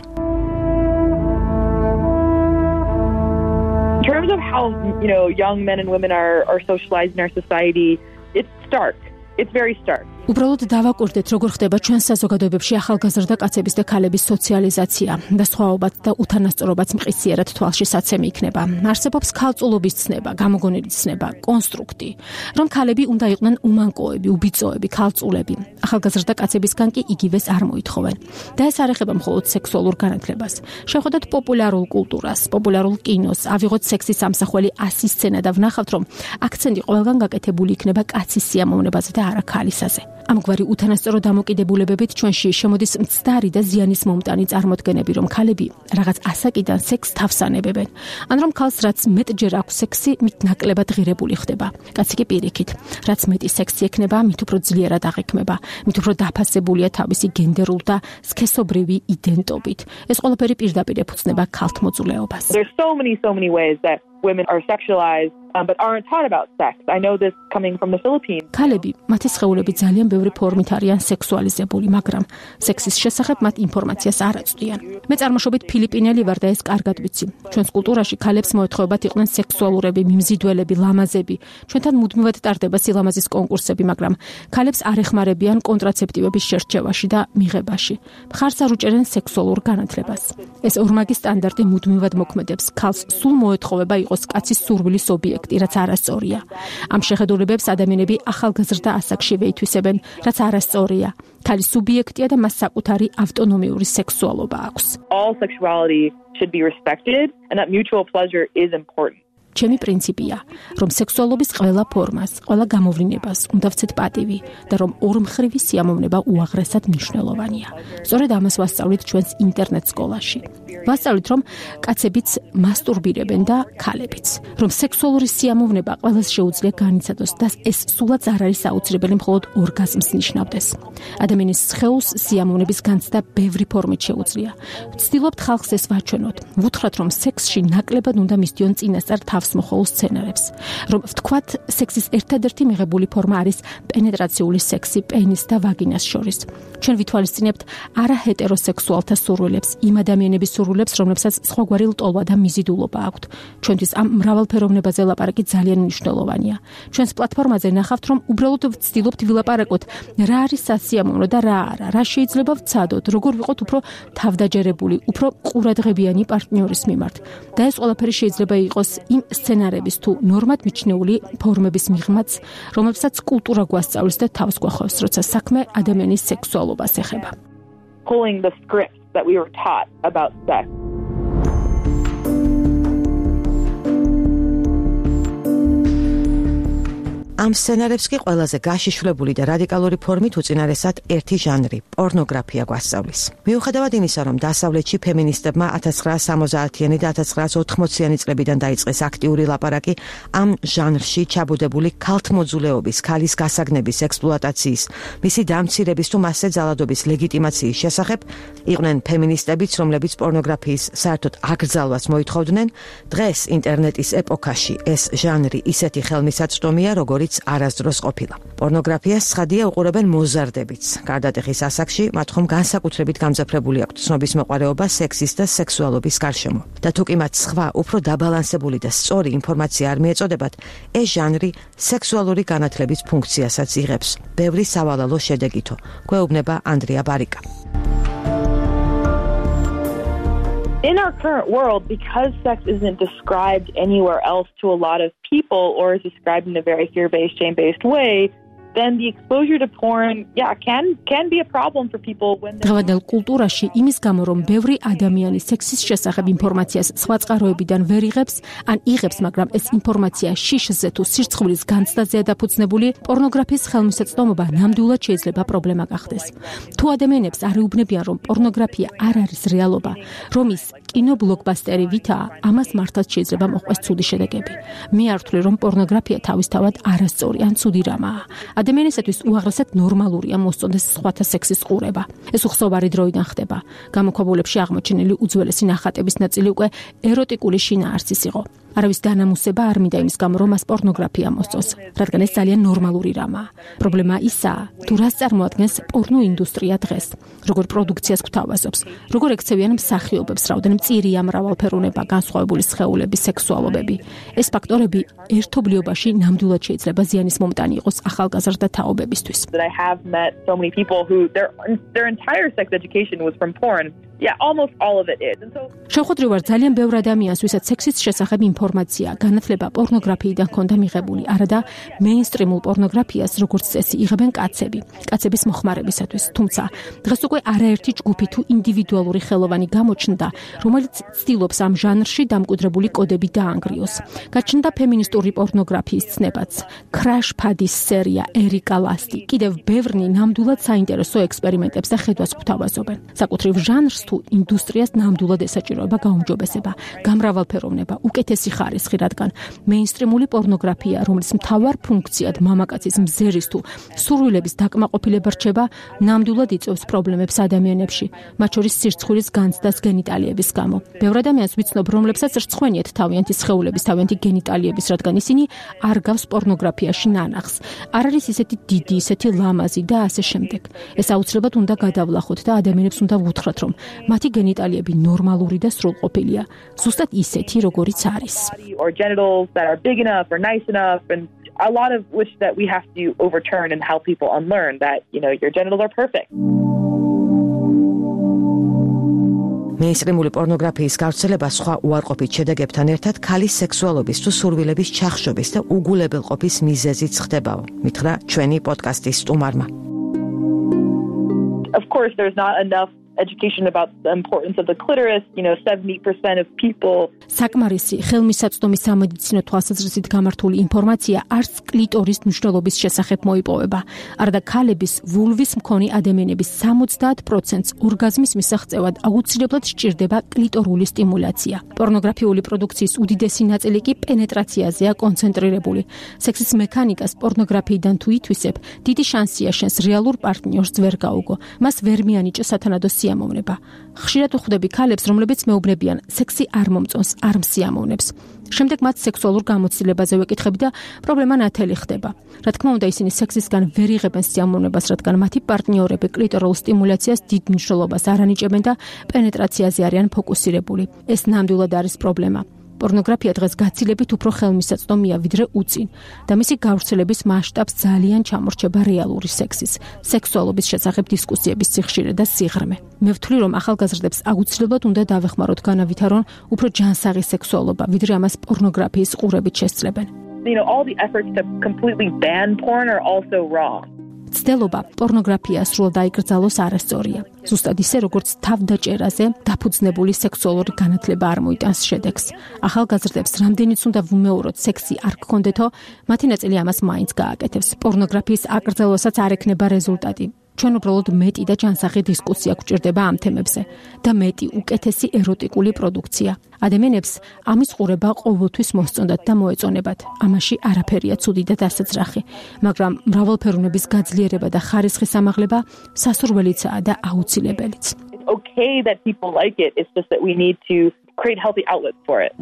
Speaker 5: In terms of how, you know, young men and women are are socialized in our society, it's stark. It's very stark.
Speaker 6: უბრალოდ დავაკვირდეთ, როგორ ხდება ჩვენ საზოგადოებებში ახალგაზრდა კაცების და ქალების სოციალიზაცია და სხვაობაც და უთანასწორობაც მყისიერად თვალში საცემი იქნება. არსებობს ქალწულობის ცნება, გამოგონილი ცნება, კონსტრუქტი, რომ ქალები უნდა იყვნენ უმანკოები, უბიწოები, ქალწულები. ახალგაზრდა კაცებისგან კი იგივეს არ მოითხოვენ. და ეს არ ეხება მხოლოდ სექსუალურ განათლებას. შევხედოთ პოპულარულ კულტურას, პოპულარულ კინოს, ავიღოთ სექსის ამსახველი ასი სცენა და ვნახავთ, რომ აქცენტი ყველგან გაკეთებული იქნება კაცის სიამოვნებაზე და არა ქალისაზე. ამგვარი უთანასწორო დამოკიდებულებებით ჩვენში შემოდის მცდარი და ზიანის მომტანი წარმოდგენები, რომ ქალები რაღაც ასაკიდან სექსს თავსანებებენ. ან რომ ქალს რაც მეტჯერ აქვს სექსი, მით ნაკლებად ღირებული ხდება. კაცი კი პირიქით, რაც მეტი სექსი ექნება, მით უფრო ძლიერად აღიქმება, მით უფრო დაფასებულია თავისი გენდერულ და სქესობრივი იდენტობით. ეს ყველაფერი პირდაპირ ეფუძნება ქალთმოძულეობას.
Speaker 5: There's so many so many ways that women are sexualized um, but aren't taught about sex. I know this coming from the Philippines.
Speaker 6: ქალები, მათი სხეულები ძალიან ბევრი ფორმით არიან სექსუალიზებული, მაგრამ სექსის შესახებ მათ ინფორმაციას არ აწვდიან. მე წარმოშობით ფილიპინელი ვარ და ეს კარგად ვიცი. ჩვენს კულტურაში ქალებს მოეთხოვებათ იყვნენ სექსუალურები, მიმზიდველები, ლამაზები. ჩვენთან მუდმივად ტარდება სილამაზის კონკურსები, მაგრამ ქალებს არ ეხმარებიან კონტრაცეპტივების შერჩევაში და მიღებაში. მხარს არ უჭერენ სექსუალურ განათლებას. ეს ორმაგი სტანდარტი მუდმივად მოქმედებს. ქალს სულ მოეთხოვება იყოს კაცის სურვილის ობიექტი, რაც არასწორია. ამ შეხედულებებს ადამიანები ახალგაზრდა ასაკშივე ითვისებენ, რაც არასწორია. ქალის სუბიექტია და მას საკუთარი ავტონომიური სექსუალობა აქვს.
Speaker 5: All sexuality should be respected and that mutual pleasure is important.
Speaker 6: ჩემი პრინციპია, რომ სექსუალობის ყველა ფორმას, ყველა გამოვლინებას უნდა ვცეთ პატივი და რომ ორმხრივი სიამოვნება უაღრესად მნიშვნელოვანია. სწორედ ამას ვასწავლით ჩვენს ინტერნეტ სკოლაში. ვასწავლით, რომ კაცებიც მასტურბირებენ და ქალებიც, რომ სექსუალური სიამოვნება ყველას შეუძლია განიცადოს და ეს სულაც არ არის აუცილებელი მხოლოდ ორგაზმს ნიშნავდეს. ადამიანის სხეულს სიამოვნების განცდა ბევრი ფორმით შეუძლია. ვცდილობთ ხალხს ეს ვაჩვენოთ. ვუთხრათ, რომ სექსში ნაკლებად უნდა მისდიონ წინასწარ თავსმოხოლ სცენარებს. რომ ვთქვათ, სექსის ერთადერთი მიღებული ფორმა არის პენეტრაციული სექსი პენის და ვაგინას შორის. ჩვენ ვითვალისწინებთ არაჰეტეროსექსუალთა სურვილებს, იმ ადამიანების სურვილებს, რომლებსაც სხვაგვარი ლტოლვა და მიზიდულობა აქვთ. ჩვენთვის ამ მრავალფეროვნებაზე ლაპარაკი ძალიან მნიშვნელოვანია. ჩვენს პლატფორმაზე ნახავთ, რომ უბრალოდ ვცდილობთ ვილაპარაკოთ, რა არის სასიამოვნო და რა არა, რა შეიძლება ვცადოთ, როგორ ვიყოთ უფრო თავდაჯერებული, უფრო ყურადღებიანი პარტნიორის მიმართ. და ეს ყველაფერი შეიძლება იყოს იმ სცენარების თუ ნორმად მიჩნეული ფორმების მიღმაც, რომელსაც კულტურა გვასწავლის და თავს გვახავს, როცა საქმე ადამიანის სექსუალობას ეხება.
Speaker 5: Pulling the scripts that we were taught about sex.
Speaker 2: ამ სცენარებს კი ყველაზე გაშიშვლებული და რადიკალური ფორმით უწინარესად ერთი ჟანრი პორნოგრაფია გვასწავლის. მიუხედავად იმისა, რომ დასავლეთში ფემინისტებმა ათას ცხრაასი სამოცდაათიანი და ათას ცხრაასი ოთხმოციანი წლებიდან დაიწყეს აქტიური ლაპარაკი ამ ჟანრში ჩაბუდებული ქალთმოძულეობის, ქალის გასაგნების, ექსპლუატაციის, მისი დამცირების თუ მასზე ძალადობის ლეგიტიმაციის შესახებ, იყვნენ ფემინისტებიც, რომლებიც პორნოგრაფიის საერთოდ აკრძალვას მოითხოვდნენ. დღეს ინტერნეტის ეპოქაში ეს ჟანრი ისეთი ხელმისაწვდომია, როგორიც არასდროს ყოფილა. პორნოგრაფიას ცხადია უყურებენ მოზარდებიც. გარდატეხის ასაკში მათ ხომ განსაკუთრებით გამძაფრებული აქვთ ცნობის მოყარეობა სექსის და სექსუალობის გარშემო. და თუ კი მათ სხვა უფრო დაბალანსებული და სწორი ინფორმაცია არ მიეწოდებათ, ეს ჟანრი სექსუალური განათლების ფუნქციასაც იღებს. ბევრი სავალალო შედეგითო. გვეუბნება ანდრია ბარიკა.
Speaker 5: In our current world, because sex isn't described anywhere else to a lot of people or is described in a very fear-based, shame-based way, then the exposure to porn, yeah, can can be a problem for people when they
Speaker 6: დღევანდელ კულტურაში იმის გამო, რომ ბევრი ადამიანი სექსის შესახებ ინფორმაციას სხვა წყაროებიდან ვერ იღებს, ან იღებს, მაგრამ ეს ინფორმაცია შიშზე თუ სირცხვილის განცდაზეა დაფუძნებული, პორნოგრაფიის ხელმისაწვდომობა ნამდვილად შეიძლება პრობლემა გახდეს. თუ ადამიანებს არ ეუბნებიან, რომ პორნოგრაფია არ არის რეალობა, რომ ის კინობლოკბასტერი ვითაა, ამას მართლაც შეიძლება მოყვეს ცუდი შედეგები. მე არ ვთვლი, რომ პორნოგრაფია თავისთავად არასწორი ან ცუდი რამაა. ადამიანისათვის უაღრესად ნორმალურია მოსწონდეს სხვათა სექსის ყურება. ეს უხსოვარი დროიდან ხდება. გამოქვაბულებში აღმოჩენილი უძველესი ნახატების ნაწილი უკვე ეროტიკული შინაარსის იყო. არავის დანამუსება არ მინდა იმის გამო, რომ მას პორნოგრაფია მოსწონს, რადგან ეს ძალიან ნორმალური რამაა. პრობლემა ისაა, თუ რას წარმოადგენს პორნო ინდუსტრია დღეს, როგორ პროდუქციას გვთავაზობს, როგორ ექცევიან მსახიობებს, რაოდენ მწირია მრავალფეროვნება, განსხვავებული სხეულების, სექსუალობები. ეს ფაქტორები ერთობლიობაში ნამდვილად შეიძლება ზიანის მომტანი იყოს ახალგაზრდა თაობებისთვის.
Speaker 5: I have met so many people who their their entire sex education was from porn. Yeah, almost all of it is. And so
Speaker 6: შეხვედრი ვარ ძალიან ბევრ ადამიანს, ვისაც სექსის შესახებ ინფორმაცია, განათლება პორნოგრაფიიდან ჰქონდა მიღებული, არადა მეინსტრიმულ პორნოგრაფიას, როგორც წესი, იღებენ კაცები, კაცების მოხმარებისათვის. თუმცა, დღეს უკვე არაერთი ჯგუფი თუ ინდივიდუალური ხელოვანი გამოჩნდა, რომელიც ცდილობს ამ ჟანრში დამკვიდრებული კოდები დაანგრიოს. გაჩნდა ფემინისტური პორნოგრაფიის ცნებაც, Crash Paddy's სერია, ერიკა ლასტი, კიდევ ბევრნი ნამდვილად საინტერესო ექსპერიმენტებს და ხედვას გვთავაზობენ. საკუთრივ ჟანრს თუ ინდუსტრიას ნამდვილად ესაჭიროება გაუმჯობესება, გამრავალფეროვნება, უკეთესი ხარისხი, რადგან მეინსტრიმული პორნოგრაფია, რომლის მთავარ ფუნქციად მამაკაცის მზერის თუ სურვილების დაკმაყოფილება რჩება, ნამდვილად იწვევს პრობლემებს ადამიანებში, მათ შორის სირცხვილის განცდას გენიტალიების გამო. ბევრ ადამიანს ვიცნობ, რომლებსაც რცხვენიათ თავიანთი სხეულების, თავიანთი გენიტალიების, რადგან ისინი არ გავს პორნოგრაფიაში ნანახს. არ არის ისეთი დიდი, ისეთი ლამაზი და ასე შემდეგ. ეს აუცილებლად უნდა გადავლახოთ და ადამიანებს უნდა ვუთხრათ, რომ მათი გენიტალიები ნორმალური და სრულყოფილია, ზუსტად ისეთი, როგორიც არის.
Speaker 5: Or genitals that are big enough or nice enough, and a lot of which that we have to overturn and help people unlearn that, you know, your genitals are perfect.
Speaker 2: მეინსტრიმული პორნოგრაფიის გავრცელება სხვა უარყოფით შედეგებთან ერთად ქალის სექსუალობის თუ სურვილების ჩახშობის და უგულებელყოფის მიზეზიც ხდებაო. მითხრა ჩვენი პოდკასტის სტუმარმა.
Speaker 5: Of course, there's not enough education about the importance of the clitoris. You know, seventy percent of people.
Speaker 6: საკმარისი ხელმისაწვდომი სამედიცინო თვალსაზრისით გამართული ინფორმაცია არც კლიტორის მნიშვნელობის შესახებ მოიპოვება. არადა ქალების ვულვის მქონე ადამიანების სამოცდაათ პროცენტს ორგაზმის მისაღწევად აუცილებლად სჭირდება კლიტორული სტიმულაცია. პორნოგრაფიული პროდუქციის უდიდესი ნაწილი კი პენეტრაციაზეა კონცენტრირებული. სექსის მექანიკას პორნოგრაფიიდან თუ ითვისებ, დიდი შანსია შენს რეალურ პარტნიორს ვერ გაუგო. მას ვერ მიანიჭო სათანადო სიამოვნება. ხშირად ვხვდები ქალებს, რომლებიც მეუბნებიან, სექსი არ მომწონს, არ მსიამოვნებს. შემდეგ მათ სექსუალურ გამოცდილებაზე ვეკითხები და პრობლემა ნათელი ხდება. რა თქმა უნდა, ისინი სექსისგან ვერ იღებენ სიამოვნებას, რადგან მათი პარტნიორები კლიტორულ სტიმულაციას დიდ მნიშვნელობას არ ანიჭებენ და პენეტრაციაზე არიან ფოკუსირებული. ეს ნამდვილად არის პრობლემა. პორნოგრაფია დღეს გაცილებით უფრო ხელმისაწვდომია ვიდრე უწინ და მისი გავრცელების მასშტაბს ძალიან ჩამორჩება რეალური სექსის, სექსუალობის შესახებ დისკუსიების სიხშირე და სიღრმე. მე ვთვლი, რომ ახალგაზრდებს აუცილებლად უნდა დავეხმაროთ განავითარონ უფრო ჯანსაღი სექსუალობა, ვიდრე ამას პორნოგრაფიის ყურებით შესწლებენ.
Speaker 5: You know, all the efforts to completely ban porn are also wrong.
Speaker 6: ცდილობა პორნოგრაფია სრულად დაიკრძალოს არასწორია. ზუსტად ისე, როგორც თავდაჭერაზე დაფუძნებული სექსუალური განათლება არ მოიტანს შედეგს. ახალგაზრდებს რამდენიც უნდა ვუმეოროთ სექსი არ გქონდეთო, მათი ნაწილი ამას მაინც გააკეთებს. პორნოგრაფიის აკრძალვასაც არ ექნება რეზულტატი. ჩვენ უბრალოდ მეტი და ჯანსაღი დისკუსია გვჭირდება ამ თემებზე და მეტი უკეთესი ეროტიკული პროდუქცია. ადამიანებს ამის ყურება ყოველთვის მოსწონდათ და მოეწონებათ. ამაში არაფერია ცუდი და დასაძრახი, მაგრამ მრავალფეროვნების გაძლიერება და ხარისხის ამაღლება სასურველიცაა და აუცილებელიც.
Speaker 5: It's okay that people like it. It's just that we need to create healthy outlets for it.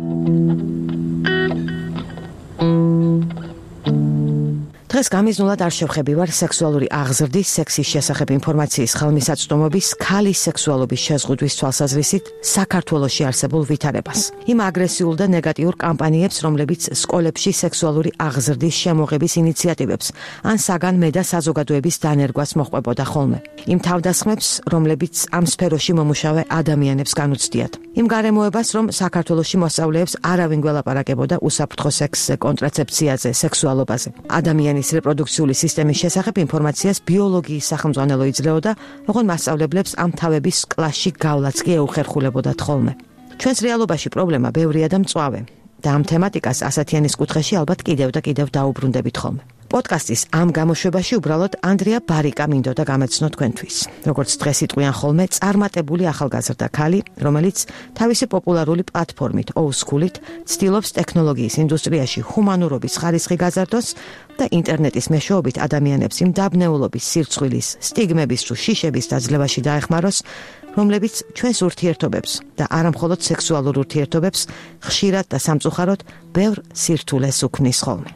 Speaker 2: დღეს გამიზნულად არ შევხები ვარ სექსუალური აღზრდის, სექსის შესახებ ინფორმაციის ხელმისაწვდომობის, ქალის სექსუალობის შეზღუდვის თვალსაზრისით საქართველოში არსებულ ვითარებას. იმ აგრესიულ და ნეგატიურ კამპანიებს, რომლებიც სკოლებში სექსუალური აღზრდის შემოღების ინიციატივებს ან საგანმე და საზოგადოების დანერგვას მოჰყვებოდა ხოლმე. იმ თავდასხმებს, რომლებიც ამ სფეროში მომუშავე ადამიანებს განუცდიათ. იმ გარემოებას, რომ საქართველოში მოსწავლეებს არავინ გველაპარაკებოდა უსაფრთხო სექსზე, კონტრაცეფციაზე, სექსუალობაზე. ადამიანის რეპროდუქციული სისტემის შესახებ ინფორმაციას ბიოლოგიის სახელმძღვანელო იძლეოდა, ოღონდ მასწავლებლებს ამ თავების კლასში გავლაც კი ეუხერხულებოდათ ხოლმე. ჩვენს რეალობაში პრობლემა ბევრია და მწვავე და ამ თემატიკას ასათიანის კუთხეში ალბათ კიდევ და კიდევ დაუბრუნდებით ხოლმე. პოდკასტის ამ გამოშვებაში უბრალოდ ანდრია ბარიკა მინდოდა გამეცნო თქვენთვის. როგორც დღეს იტყვიან ხოლმე, წარმატებული ახალგაზრდა ქალი, რომელიც თავისი პოპულარული პლატფორმით ოუსკულით ცდილობს ტექნოლოგიის ინდუსტრიაში ჰუმანურობის ხარისხი გაზარდოს და ინტერნეტის მეშვეობით ადამიანებს იმ დაბნეულობის, სირცხვილის, სტიგმების თუ შიშების დაძლევაში დაეხმაროს, რომლებიც ჩვენს ურთიერთობებს და არამხოლოდ სექსუალურ ურთიერთობებს ხშირად და სამწუხაროდ ბევრ სირთულეს უქმნის ხოლმე.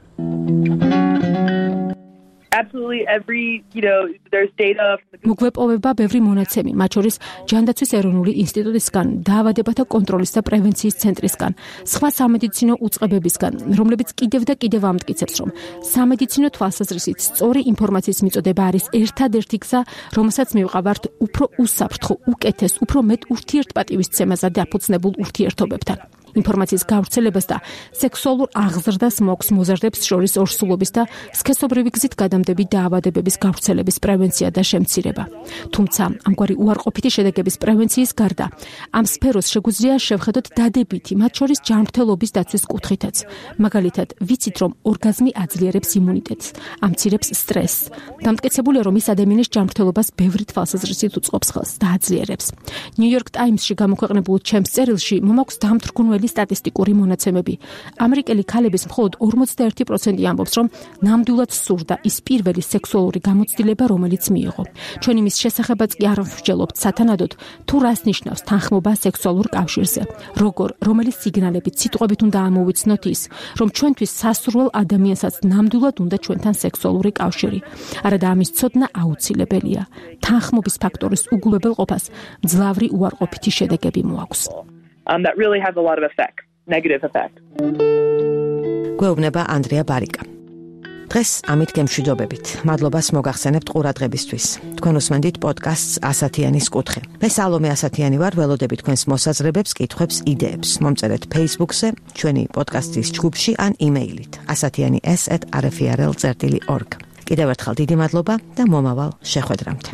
Speaker 5: Absolutely every, you know, there's data from the
Speaker 6: მოგვეპოვება ბევრი მონაცემი, მათ შორის ჯანდაცვის ეროვნული ინსტიტუტისგან, დაავადებათა კონტროლის და პრევენციის ცენტრისგან, სხვა სამედიცინო უწყებებისგან, რომლებიც კიდევ და კიდევ ამტკიცებს, რომ სამედიცინო თვალსაზრისით სწორი ინფორმაციის მიწოდება არის ერთადერთი გზა, რომელსაც მივყავართ უფრო უსაფრთხო, უკეთეს, უფრო მეტ ურთიერთპატივისცემაზე დაფუძნებულ ურთიერთობებთან. ინფორმაციის გავრცელებას და სექსუალურ აღზრდას მოქს მოზარდებს შორის ორსულობის და სქესობრივი გზით გადამდები დაავადებების გავრცელების პრევენცია და შემცირება. თუმცა ამგვარი უარყოფითი შედეგების პრევენციის გარდა ამ სფეროს შეგვიძლია შევხედოთ დადებითი, მათ შორის ჯანმრთელობის დაცვის კუთხითაც. მაგალითად, ვიცით, რომ ორგაზმი აძლიერებს იმუნიტეტს, ამცირებს სტრესს. დამტკიცებულია, რომ ის ადამიანის ჯანმრთელობას ბევრი თვალსაზრისით უწყობს ხელს და აძლიერებს. New York Times-ში გამოქვეყნებულ ჩემს წერილში მომაქვს დამთრგუნველი სტატისტიკური მონაცემები. ამერიკელი ქალების მხოლოდ ორმოცდაერთი პროცენტი ამბობს, რომ ნამდვილად სურდა ის პირველი სექსუალური გამოცდილება, რომელიც მიიღო. ჩვენ იმის შესახებაც კი არ ვსჯელობთ სათანადოდ, თუ რას ნიშნავს თანხმობა სექსუალურ კავშირზე. როგორ, რომელი სიგნალებით, სიტყვებით უნდა ამოვიცნოთ ის, რომ ჩვენთვის სასურველ ადამიანსაც ნამდვილად უნდა ჩვენთან სექსუალური კავშირი. არადა ამის ცოდნა აუცილებელია. თანხმობის ფაქტორის უგულებელყოფას მძლავრი უარყოფითი შედეგები მოაქვს.
Speaker 5: Um, that really has a lot of effect, negative effect.
Speaker 2: გვეუბნება ანდრია ბარიკა. დღეს ამით გემშვიდობებით. მადლობას მოგახსენებთ ყურადღებისთვის. თქვენ უსმენთ პოდკასტს ასათიანის კუთხე. მე სალომე ასათიანი ვარ, ველოდები თქვენს მოსაზრებებს, კითხვებს, იდეებს. მომწერეთ Facebook-ზე, ჩვენი პოდკასტის ჯგუფში ან იმეილით ასათიანი s at r f r l dot org. კიდევ ერთხელ დიდი მადლობა და მომავალ შეხვედრამდე.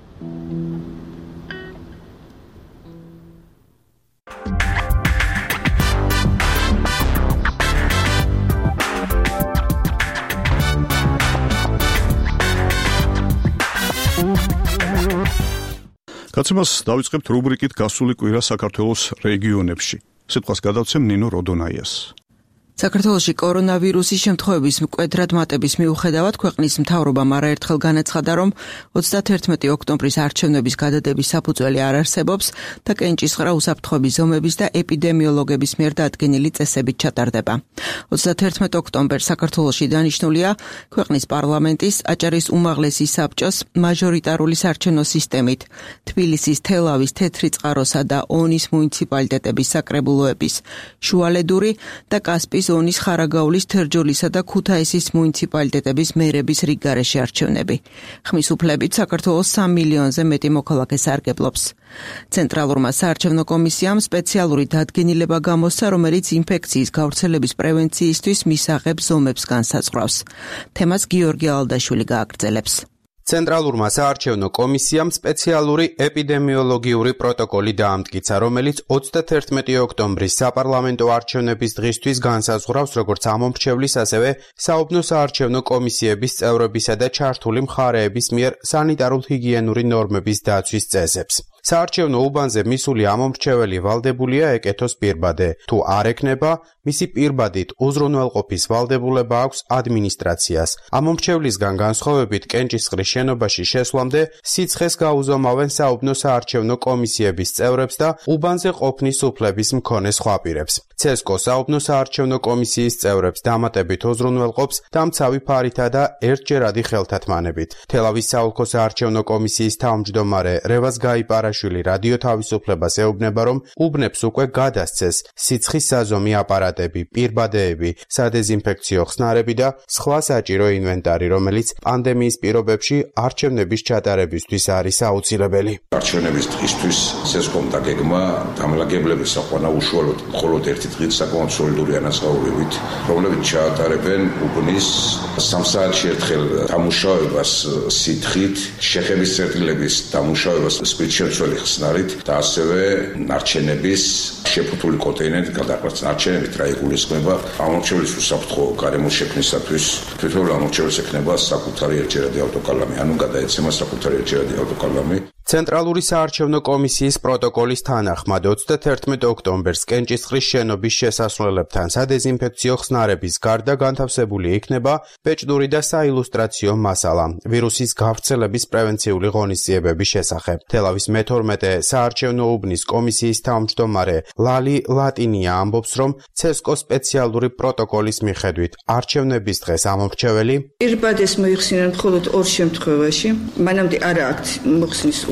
Speaker 7: გაცემას დავიწყებთ რუბრიკით გასული კვირა საქართველოს რეგიონებში. სიტყვას გადავცემ ნინო როდონაიას.
Speaker 8: საქართველოში კორონავირუსის შემთხვევების მკვეთრად მატების მიუხედავად ქვეყნის მთავრობამ არაერთხელ განაცხადა, რომ ოცდათერთმეტი ოქტომბრის არჩევნების გადადების საფუძველი არ არსებობს და კენჭისყრა უსაფრთხოების ზომების და ეპიდემიოლოგების მიერ დადგენილი წესებით ჩატარდება. ოცდათერთმეტი ოქტომბერს საქართველოში დანიშნულია ქვეყნის პარლამენტის, აჭარის უმაღლესი საბჭოს მაჟორიტარული საარჩევნო სისტემით, თბილისის, თელავის, თეთრიწყაროსა და ონის მუნიციპალიტეტების საკრებულოების, შუალედური და კასპიის ზონის ხარაგაულის, თერჯოლისა და ქუთაისის მუნიციპალიტეტების მერების რიგგარეშე არჩევნები. ხმის უფლებით საქართველოს სამ მილიონზე მეტი მოქალაქე სარგებლობს. ცენტრალურმა საარჩევნო კომისიამ სპეციალური დადგენილება გამოსცა, რომელიც ინფექციის გავრცელების პრევენციისთვის მისაღებ ზომებს განსაზღვრავს. თემას გიორგი ალდაშვილი გააგრძელებს.
Speaker 9: ცენტრალურმა საარჩევნო კომისიამ სპეციალური ეპიდემიოლოგიური პროტოკოლი დაამტკიცა, რომელიც ოცდათერთმეტი ოქტომბრის საპარლამენტო არჩევნების დღისთვის განსაზღვრავს როგორც ამომრჩევლის, ასევე საუბნო საარჩევნო კომისიების წევრებისა და ჩართული მხარეების მიერ სანიტარულ-ჰიგიენური ნორმების დაცვის წესებს. საარჩევნო უბანზე მისული ამომრჩეველი ვალდებულია ეკეთოს პირბადე. თუ არ ეკნება, მისი პირბადით უზრუნველყოფის ვალდებულება აქვს ადმინისტრაციას. ამომრჩევლისგან განსხვავებით კენჭისყრის შენობაში შესვლამდე სიცხეს გაუზომავენ საუბნო საარჩევნო კომისიების წევრებს და უბანზე ყოფნის უფლების მქონე სხვა პირებს. ცესკო საუბნო საარჩევნო კომისიის წევრებს დამატებით უზრუნველყოფს დამცავი ფარითა და ერთჯერადი ხელთათმანებით. თელავის საოლქო საარჩევნო კომისიის თავმჯდომარე რევაზ გაიპარაშვილი რადიო თავისუფლებას ეუბნება, რომ უბნებს უკვე გადასცეს სიცხის საზომი აპარატები, პირბადეები, სადეზინფექციო ხსნარები და სხვა საჭირო ინვენტარი, რომელიც პანდემიის პირობებში არჩევნების ჩატარებისთვის არის აუცილებელი.
Speaker 10: არჩევნების დღისთვის ცესკომ დაგეგმა დამლაგებლების საყვანა უშუალოდ მხოლოდ ერთი დღით საკმაოდ სოლიდური ანაზღაურებით, რომლებიც ჩაატარებენ უბნის სამ საათში ერთხელ დამუშავებას სითხით, შეხების წერტილების დამუშავებას სპირტშემცველი ხსნარით და ასევე ნარჩენების შეფუთული კონტეინერით გადაყვანას. ნარჩენებით რა იგულისხმება ამომრჩევლის უსაფრთხო გარემოს შექმნისათვის თვითონ ამომრჩეველს ექნება საკუთარი ერთჯერადი ავტოკალამი, ანუ გადაეცემა საკუთარი ერთჯერადი ავტოკალამი.
Speaker 9: ცენტრალური საარჩევნო კომისიის პროტოკოლის თანახმად ოცდათერთმეტი ოქტომბერს კენჭისყრის შენობის შესასვლელებთან სადეზინფექციო ხსნარების გარდა განთავსებული იქნება ბეჭდური და საილუსტრაციო მასალა ვირუსის გავრცელების პრევენციული ღონისძიებების შესახებ. თელავის მეთორმეტე საარჩევნო უბნის კომისიის თავმჯდომარე ლალი ლატინია ამბობს, რომ ცესკო სპეციალური პროტოკოლის მიხედვით არჩევნების დღეს ამომრჩეველი
Speaker 11: პირბადეს მოიხსენენ მხოლოდ ორ შემთხვევაში, მანამდე არა აქვთ მოხსნის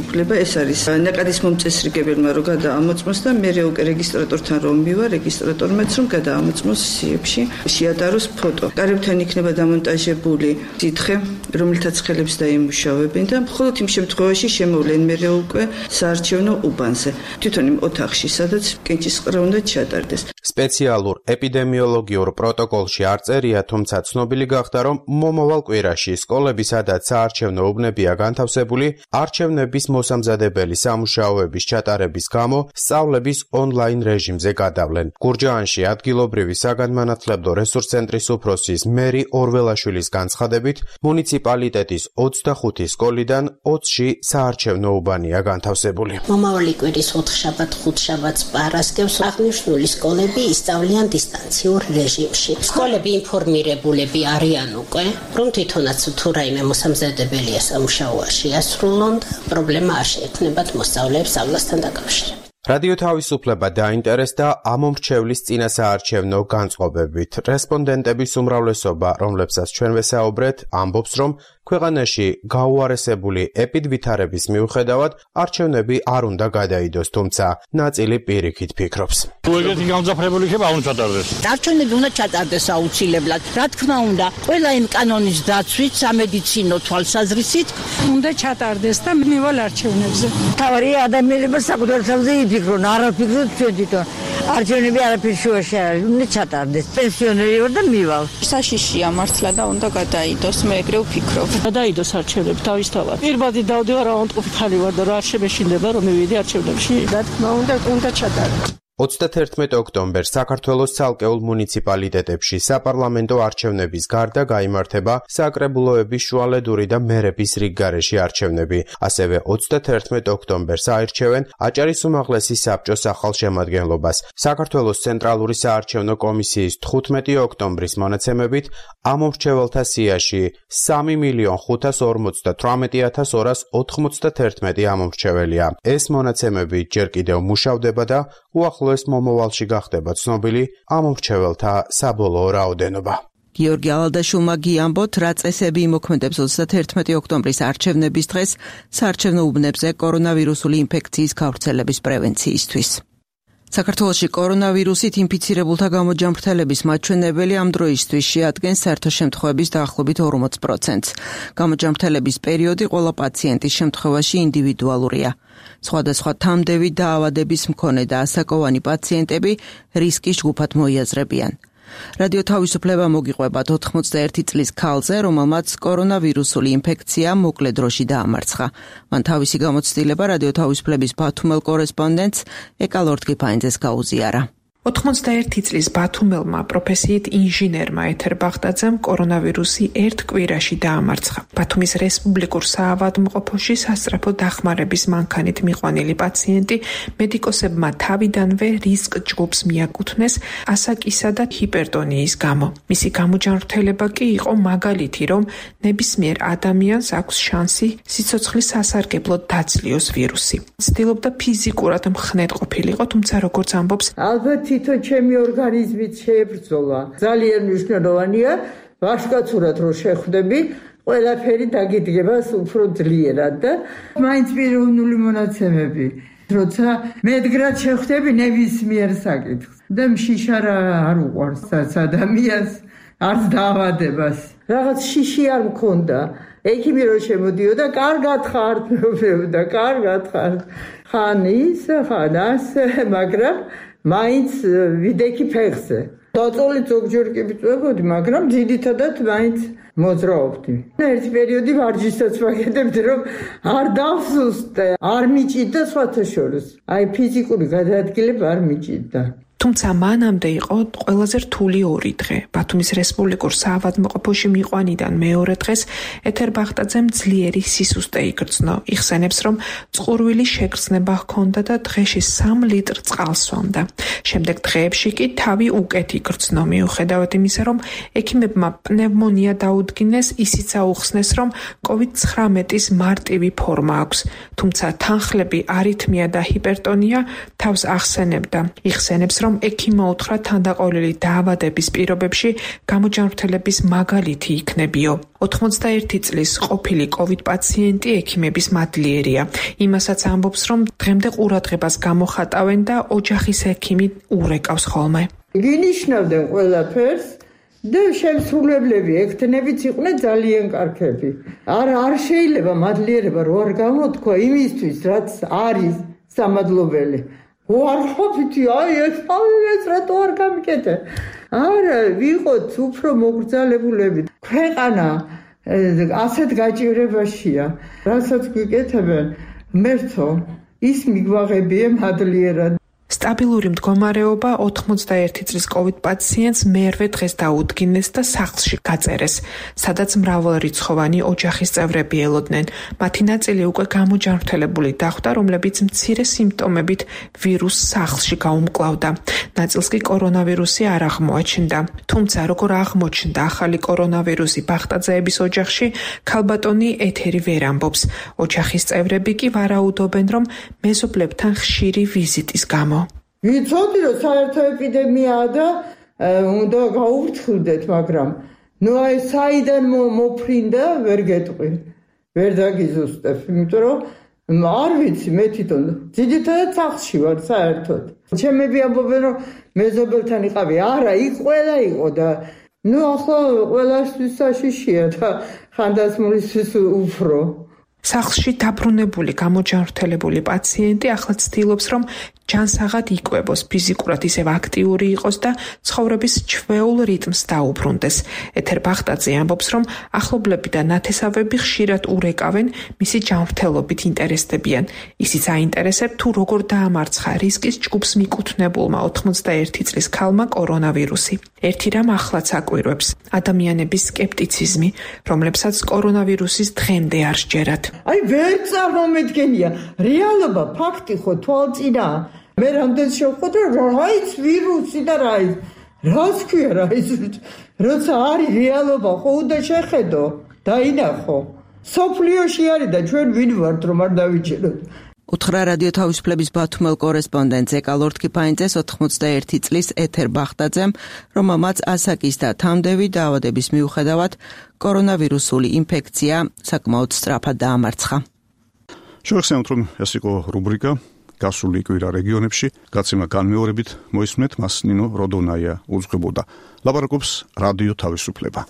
Speaker 11: ხელისუფლება ეს არის ნაკადის მომწესრიგებელმა რომ გადაამოწმოს და მე უკვე რეგისტრატორთან რომ მივა რეგისტრატორმაც რომ გადაამოწმოს სიებში შეატაროს ფოტო. კარებთან იქნება დამონტაჟებული სითხე, რომელთაც ხელებს დაიმუშავებენ და მხოლოდ იმ შემთხვევაში შემოვლენ მე უკვე საარჩევნო უბანზე. თვითონ იმ ოთახში, სადაც კენჭისყრა უნდა ჩატარდეს.
Speaker 9: სპეციალურ ეპიდემიოლოგიურ პროტოკოლში არ წერია, თუმცა ცნობილი გახდა, რომ მომავალ კვირაში სკოლები, სადაც საარჩევნო უბნებია განთავსებული, არჩევნების მოსამზადებელი სამუშაოების ჩატარების გამო სწავლების ონლაინ რეჟიმზე გადავლენ. გურჯაანში ადგილობრივი საგანმანათლებლო რესურს ცენტრის უფროსის მერი ორველაშვილის განცხადებით, მუნიციპალიტეტის ოცდახუთი სკოლიდან ოცში საარჩევნო უბანია განთავსებული.
Speaker 12: მომავალი კვირის ოთხშაბათ, ხუთშაბათს პარასკევს აღნიშნული სკოლები ისწავლიან დისტანციურ რეჟიმში. სკოლები ინფორმირებულები არიან უკვე, რომ თვითონაც თუ რაიმე მოსამზადებელია სამუშაოა შეასრულონ და პრობლემა არ შეექმნებათ მოსწავლეებს სწავლასთან დაკავშირებით.
Speaker 9: რადიო თავისუფლება დაინტერესდა ამომრჩევლის წინასაარჩევნო განწყობებით. რესპონდენტების უმრავლესობა, რომლებსაც ჩვენ ვესაუბრეთ, ამბობს, რომ ქვეყანაში გაუარესებული ეპიდვითარების მიუხედავად არჩევნები არ უნდა გადაიდოს, თუმცა ნაწილი პირიქით ფიქრობს.
Speaker 13: ეგეთი გამძაფრებული იქნება არ უნდა ჩატარდეს.
Speaker 14: არჩევნები უნდა ჩატარდეს აუცილებლად. რა თქმა უნდა, ყველა იმ კანონის დაცვით, სამედიცინო თვალსაზრისით
Speaker 15: უნდა ჩატარდეს და მივალ არჩევნებზე.
Speaker 16: თავი ადამიანებს საკუთარ თავზე იფიქრონ, არ აფიქროთ ჩვენ თვითონ. არჩევნები არაფერ შუაში არ არის, უნდა ჩატარდეს. პენსიონერი ვარ და მივალ.
Speaker 17: საშიშია მართლა და უნდა გადაიდოს, მე ეგრე ვფიქრობ.
Speaker 15: გადაიდოს არჩევნები თავისთავად. პირბადი დავდივარ, რა ონტყოფი ხალი ვარ და რა არ შემეშინდება, რომ მივიდი არჩევნებში. რა თქმა უნდა, უნდა ჩატარდეს.
Speaker 9: ოცდათერთმეტი ოქტომბერს საქართველოს ცალკეულ მუნიციპალიტეტებში საპარლამენტო არჩევნების გარდა გაიმართება საკრებულოების შუალედური და მერების რიგგარეშე არჩევნები. ასევე ოცდათერთმეტი ოქტომბერს აირჩევენ აჭარის უმაღლესი საბჭოს ახალშემადგენლობას. საქართველოს ცენტრალური საარჩევნო კომისიის თხუთმეტი ოქტომბრის მონაცემებით ამომრჩეველთა სიაში სამი მილიონ ხუთას ორმოცდათვრამეტი ათას ორას ოთხმოცდათერთმეტი ამომრჩეველია. ეს მონაცემები ჯერ კიდევ მუშავდება და უახლოეს მომავალში გახდება ცნობილი ამომრჩეველთა საბოლოო რაოდენობა.
Speaker 8: გიორგი ალადაშვილმა გიამბოთ, რა წესები იმოქმედებს ოცდათერთმეტი ოქტომბრის არჩევნების დღეს საარჩევნო უბნებზე კორონავირუსული ინფექციის გავრცელების პრევენციისთვის. საქართველოში კორონავირუსით ინფიცირებულთა გამოჯამრთელების მაჩვენებელი ამ დროისთვის შეადგენს საერთო შემთხვევების დაახლოებით ორმოც პროცენტს. გამოჯამრთელების პერიოდი ყველა პაციენტის შემთხვევაში ინდივიდუალურია. სხვადასხვა თამდევი დაავადების მქონე და ასაკოვანი პაციენტები რისკის ჯგუფად მოიაზრებიან. რადიო თავისუფლება მოგიყვებათ ოთხმოცდაერთი წლის ქალზე, რომელმაც კორონავირუსული ინფექცია მოკლე დროში დაამარცხა. მან თავისი გამოცდილება რადიო თავისუფლების ბათუმელ კორესპონდენტს ეკალორდ გიფაინძეს გაუზიარა.
Speaker 18: ოთხმოცდაერთი წლის ბათუმელმა პროფესიით ინჟინერმა ეთერ ბაღდაძემ კორონავირუსი ერთ კვირაში დაამარცხა. ბათუმის რესპუბლიკურ საავადმყოფოში სასწრაფო დახმარების მანქანით მიყვანილი პაციენტი მედიკოსებმა თავიდანვე რისკ ჯგუფს მიაკუთვნეს ასაკისა და ჰიპერტონიის გამო. მისი გამოჯანმრთელება კი იყო მაგალითი, რომ ნებისმიერ ადამიანს აქვს შანსი სიცოცხლის სასარგებლოდ დაცლიოს ვირუსი. ცდილობდა ფიზიკურად მხნედ ყოფილიყო, თუმცა როგორც ამბობს,
Speaker 19: ალბათ თვითონ ჩემი ორგანიზმით შეებრძოლა. ძალიან მნიშვნელოვანია ვარსკაცურად რომ შეხვდები, ყველაფერი დაგიდგება უფრო ძლიერად და მაინც პიროვნული მონაცემები. როცა მედგრად შეხვდები ნებისმიერ საკითხს და შიშა არ უყვარს ადამიანს, არც დაავადებას. რაღაც შიში არ მქონდა. ექიმი რო შემოდიოდა, კარგად ხართ, მეუბნებოდა, კარგად ხართ. ხან ის, ხან ასე, მაგრამ მაინც ვიდექი ფეხზე. დაწოლი ზოგჯერ კი ვწვევოდი, მაგრამ ძირითადად მაინც მოძრაობდი. ერთი პერიოდი ვარჯიშსაც ვაკეთებდი, რომ არ დავსუსტე, არ მიჭირდა სხვათა შორის. აი ფიზიკური გადაადგილება არ მიჭირდა.
Speaker 18: თუმცა მანამდე იყო ყველაზე რთული ორი დღე. ბათუმის რესპუბლიკურ საავადმყოფოში მიყვანიდან მეორე დღეს ეთერ ბაღდაძემ ძლიერი სისუსტე იგრძნო. იხსენებს, რომ წყურვილი შეგრძნება ჰქონდა და დღეში სამ ლიტრ წყალს სვამდა. შემდეგ დღეებში კი თავი უკეთ იგრძნო, მიუხედავად იმისა, რომ ექიმებმა პნევმონია დაუდგინეს, ისიც აუხსნეს, რომ კოვიდ ცხრამეტის მარტივი ფორმა აქვს. თუმცა თანხლები, არითმია და ჰიპერტონია თავს ახსენებდა. იხსენებს, რომ რომ ექიმმა უთხრა თანდაყოლილი დაავადების პირობებში გამოჯანმრთელების მაგალითი იქნებიო. ოთხმოცდაერთი წლის ყოფილი კოვიდ პაციენტი ექიმების მადლიერია. იმასაც ამბობს, რომ დღემდე ყურადღებას გამოხატავენ და ოჯახის ექიმი ურეკავს ხოლმე.
Speaker 19: გინიშნავდნენ ყველაფერს და შემსრულებლები, ექთნებიც იყვნენ ძალიან კარგები. არ არ შეიძლება მადლიერება რო არ გამოთქვა იმისთვის, რაც არის სამადლობელი. არ ყოფითი, აი ეს ეს რატო არ გამიკეთე? არა, ვიყოთ უფრო მოგრძალებულები. ქვეყანა ასეთ გაჭირებაშია, რასაც გვიკეთებენ, მერთო, ის მიგვაღებია მადლიერად.
Speaker 18: სტაბილური მდგომარეობა ოთხმოცდაერთი წლის კოვიდ პაციენტს მერვე დღეს დაუდგინეს და სახლში გაწერეს, სადაც მრავალრიცხოვანი ოჯახის წევრები ელოდნენ. მათი ნაწილი უკვე გამოჯანმრთელებული დახვდა, რომლებიც მცირე სიმპტომებით ვირუსს სახლში გაუმკლავდა. ნაწილს კი კორონავირუსი არ აღმოაჩნდა. თუმცა, როგორ აღმოჩნდა ახალი კორონავირუსი ბახტაძეების ოჯახში, ქალბატონი ეთერი ვერ ამბობს. ოჯახის წევრები კი ვარაუდობენ, რომ მეზობლებთან ხშირი ვიზიტის გამო.
Speaker 19: ვიცოდი რომ საერთო ეპიდემიაა და უნდა გაურთხილდეთ, მაგრამ ნუ აი საიდან მოფრინდა ვერ გეტყვი, ვერ დაგიზუსტებ, იმიტომ რომ არ ვიცი მე თვითონ ძირითადად სახლში ვარ საერთოდ. ჩემები ამბობენ რომ მეზობელთან იყავი, არა, იქ ყველა იყო და ნუ ახლა ყველასთვის საშიშია და ხანდაზმულისთვის უფრო.
Speaker 18: სახლში დაბრუნებული გამოჯანმრთელებული პაციენტი ახლა ცდილობს, რომ ჯანსაღად იკვებოს, ფიზიკურად ისევ აქტიური იყოს და ცხოვრების ჩვეულ რიტმს დაუბრუნდეს. ეთერ ბახტაძე ამბობს, რომ ახლობლები და ნათესავები ხშირად ურეკავენ, მისი ჯანმრთელობით ინტერესდებიან. ისიც აინტერესებ, თუ როგორ დაამარცხა რისკის ჯგუფს მიკუთვნებულმა ოთხმოცდაერთი წლის ქალმა კორონავირუსი. ერთი რამ ახლაც აკვირვებს, ადამიანების სკეპტიციზმი, რომლებსაც კორონავირუსის დღემდე არ სჯერათ.
Speaker 19: აი ვერ წარმომედგენია, რეალობა, ფაქტი ხო თვალწინაა. მე რამდენ შევხვდა რა ის ვირუსი და რა ის რას ქვია რა ის როცა არის რეალობა ხო უნდა შეხედო დაინახო სოფლიოში არის და ჩვენ ვინ ვართ რომ არ დავიჭიროთ.
Speaker 8: უთხრა რადიო თავისუფლების ბათუმელ კორესპონდენტს ეკალორდ კიფაინძეს ოთხმოცდაერთი წლის ეთერ ბახტაძემ, რომელმაც ასაკის და თამდევი დაავადების მიუხედავად კორონავირუსული ინფექცია საკმაოდ სწრაფად დაამარცხა.
Speaker 7: შევახსენოთ, რომ ეს იყო რუბრიკა გასული კვირა რეგიონებში, გაცემა განმეორებით მოისმენთ, მას ნინო როდონაია უძღვებოდა. ლაპარაკობს რადიო თავისუფლება.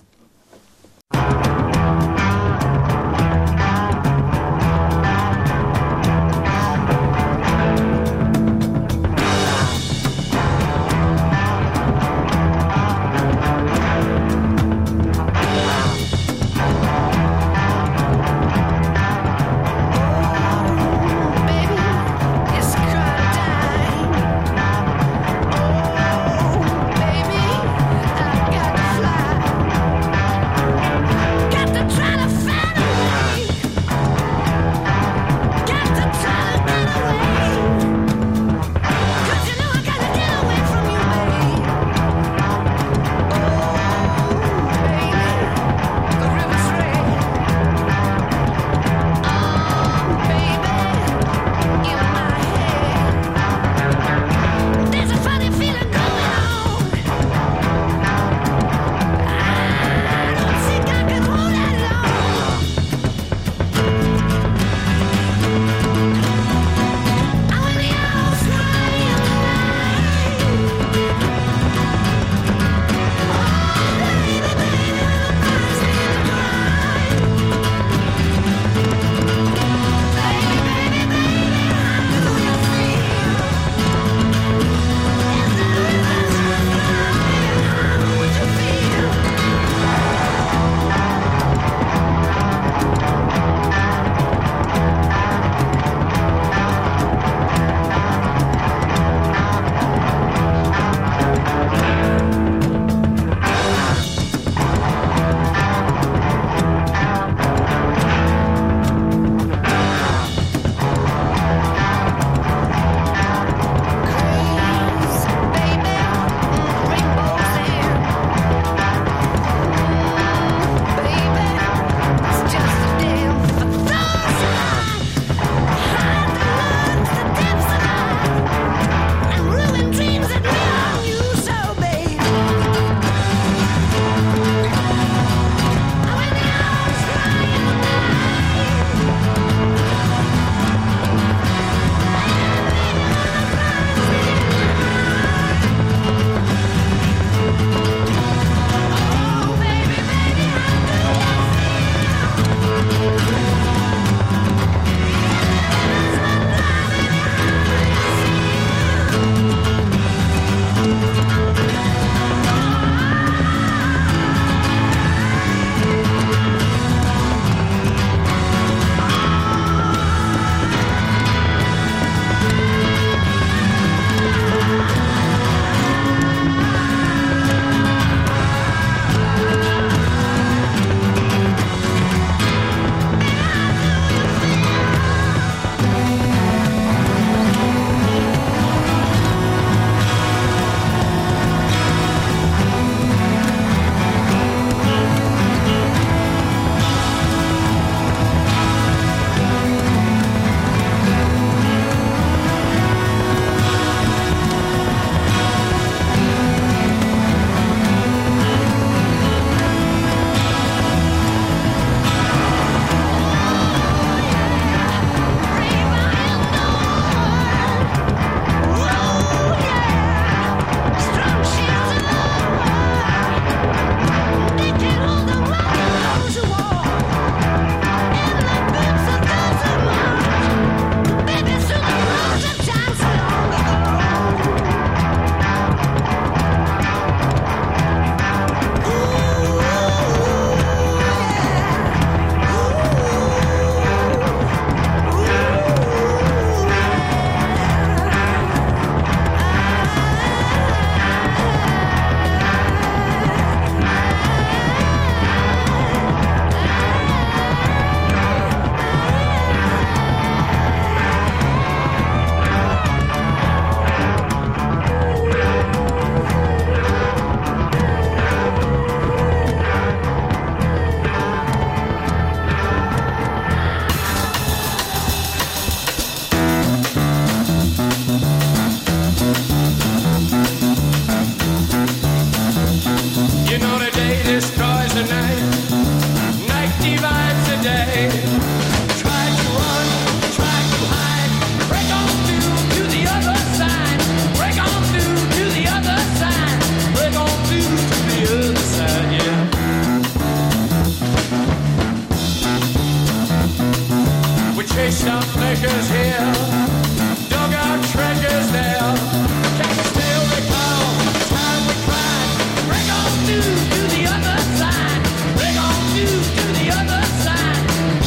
Speaker 20: chased our pleasures here, dug our treasures there. Can you still recall the time we cried? Bring on through to the other side. Bring on through to the other side.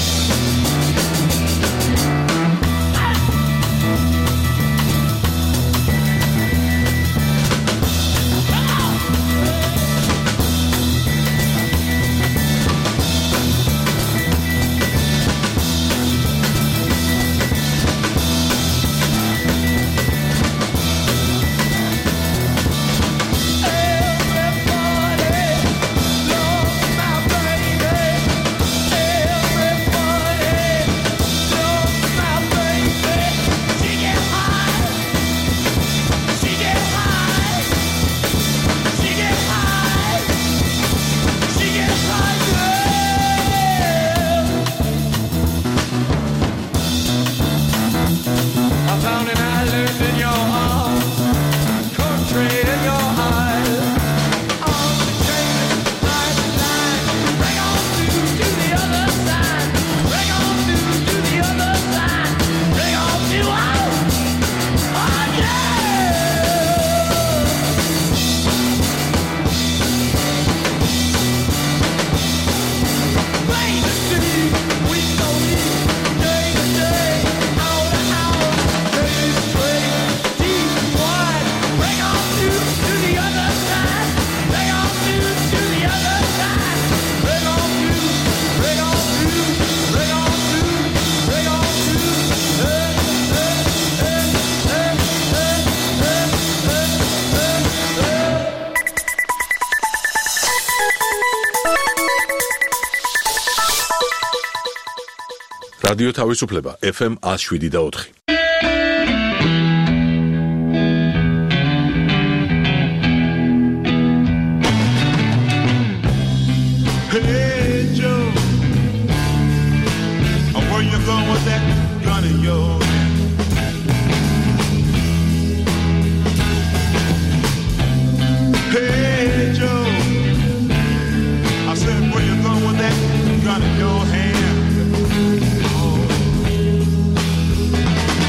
Speaker 1: რადიო თავისუფლება ეფ ემ one oh seven და four.
Speaker 21: Hey Joe, where you going with that gun of yours? Hey Joe, I said where you going with that gun in your hand?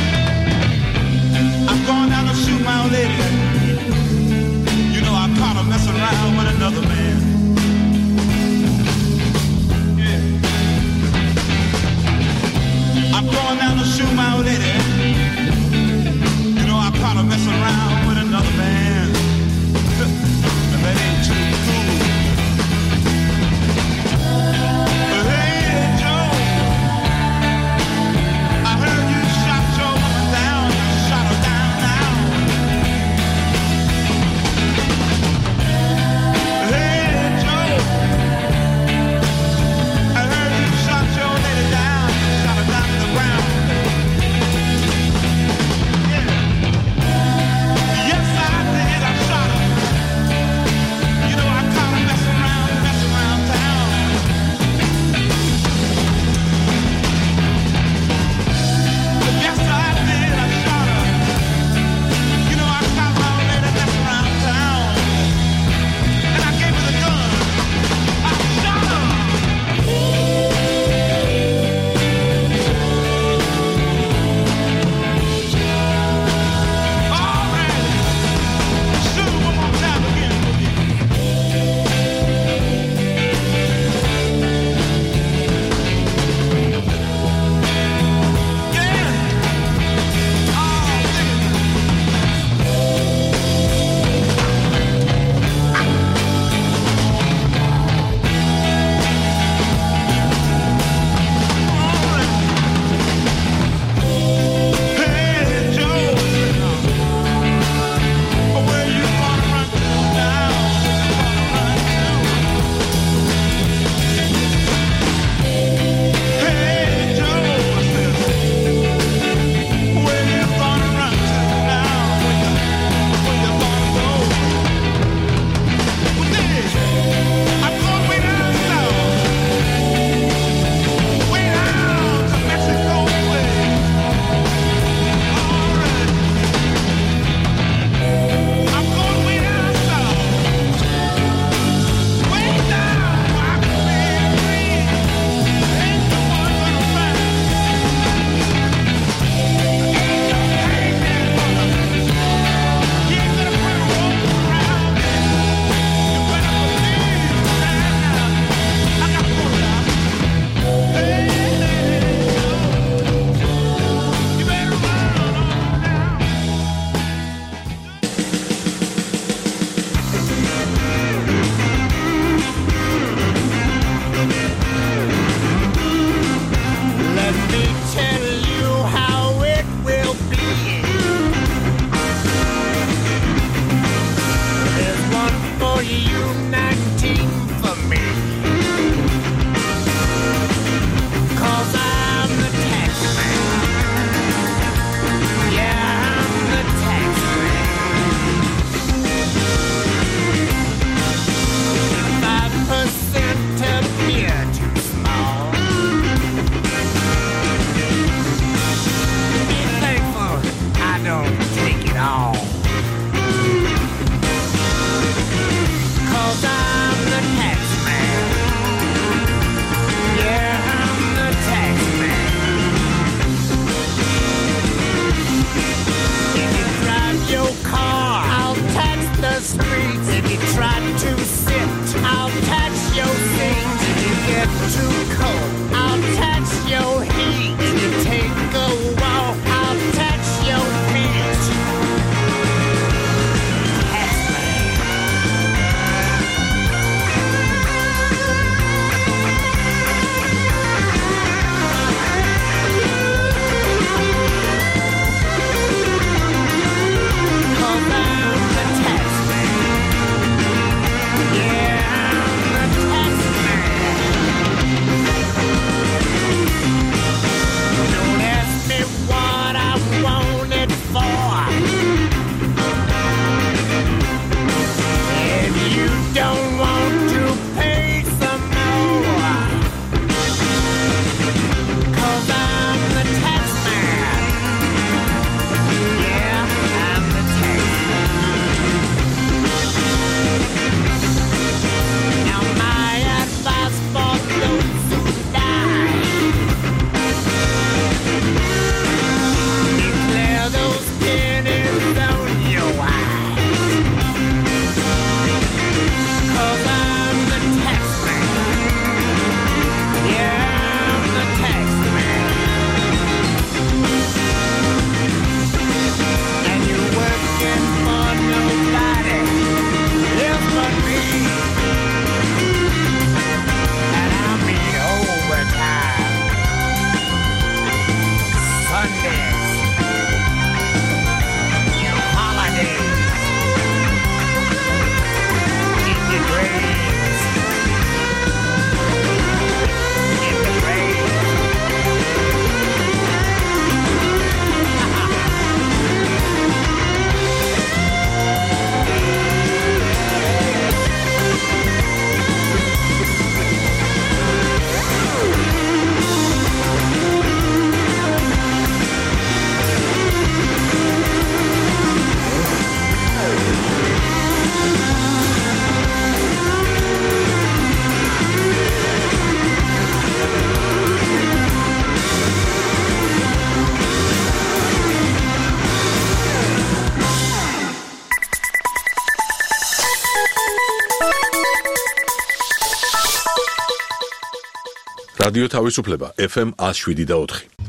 Speaker 1: რადიო თავისუფლება, ეფ ემ one oh seven point four.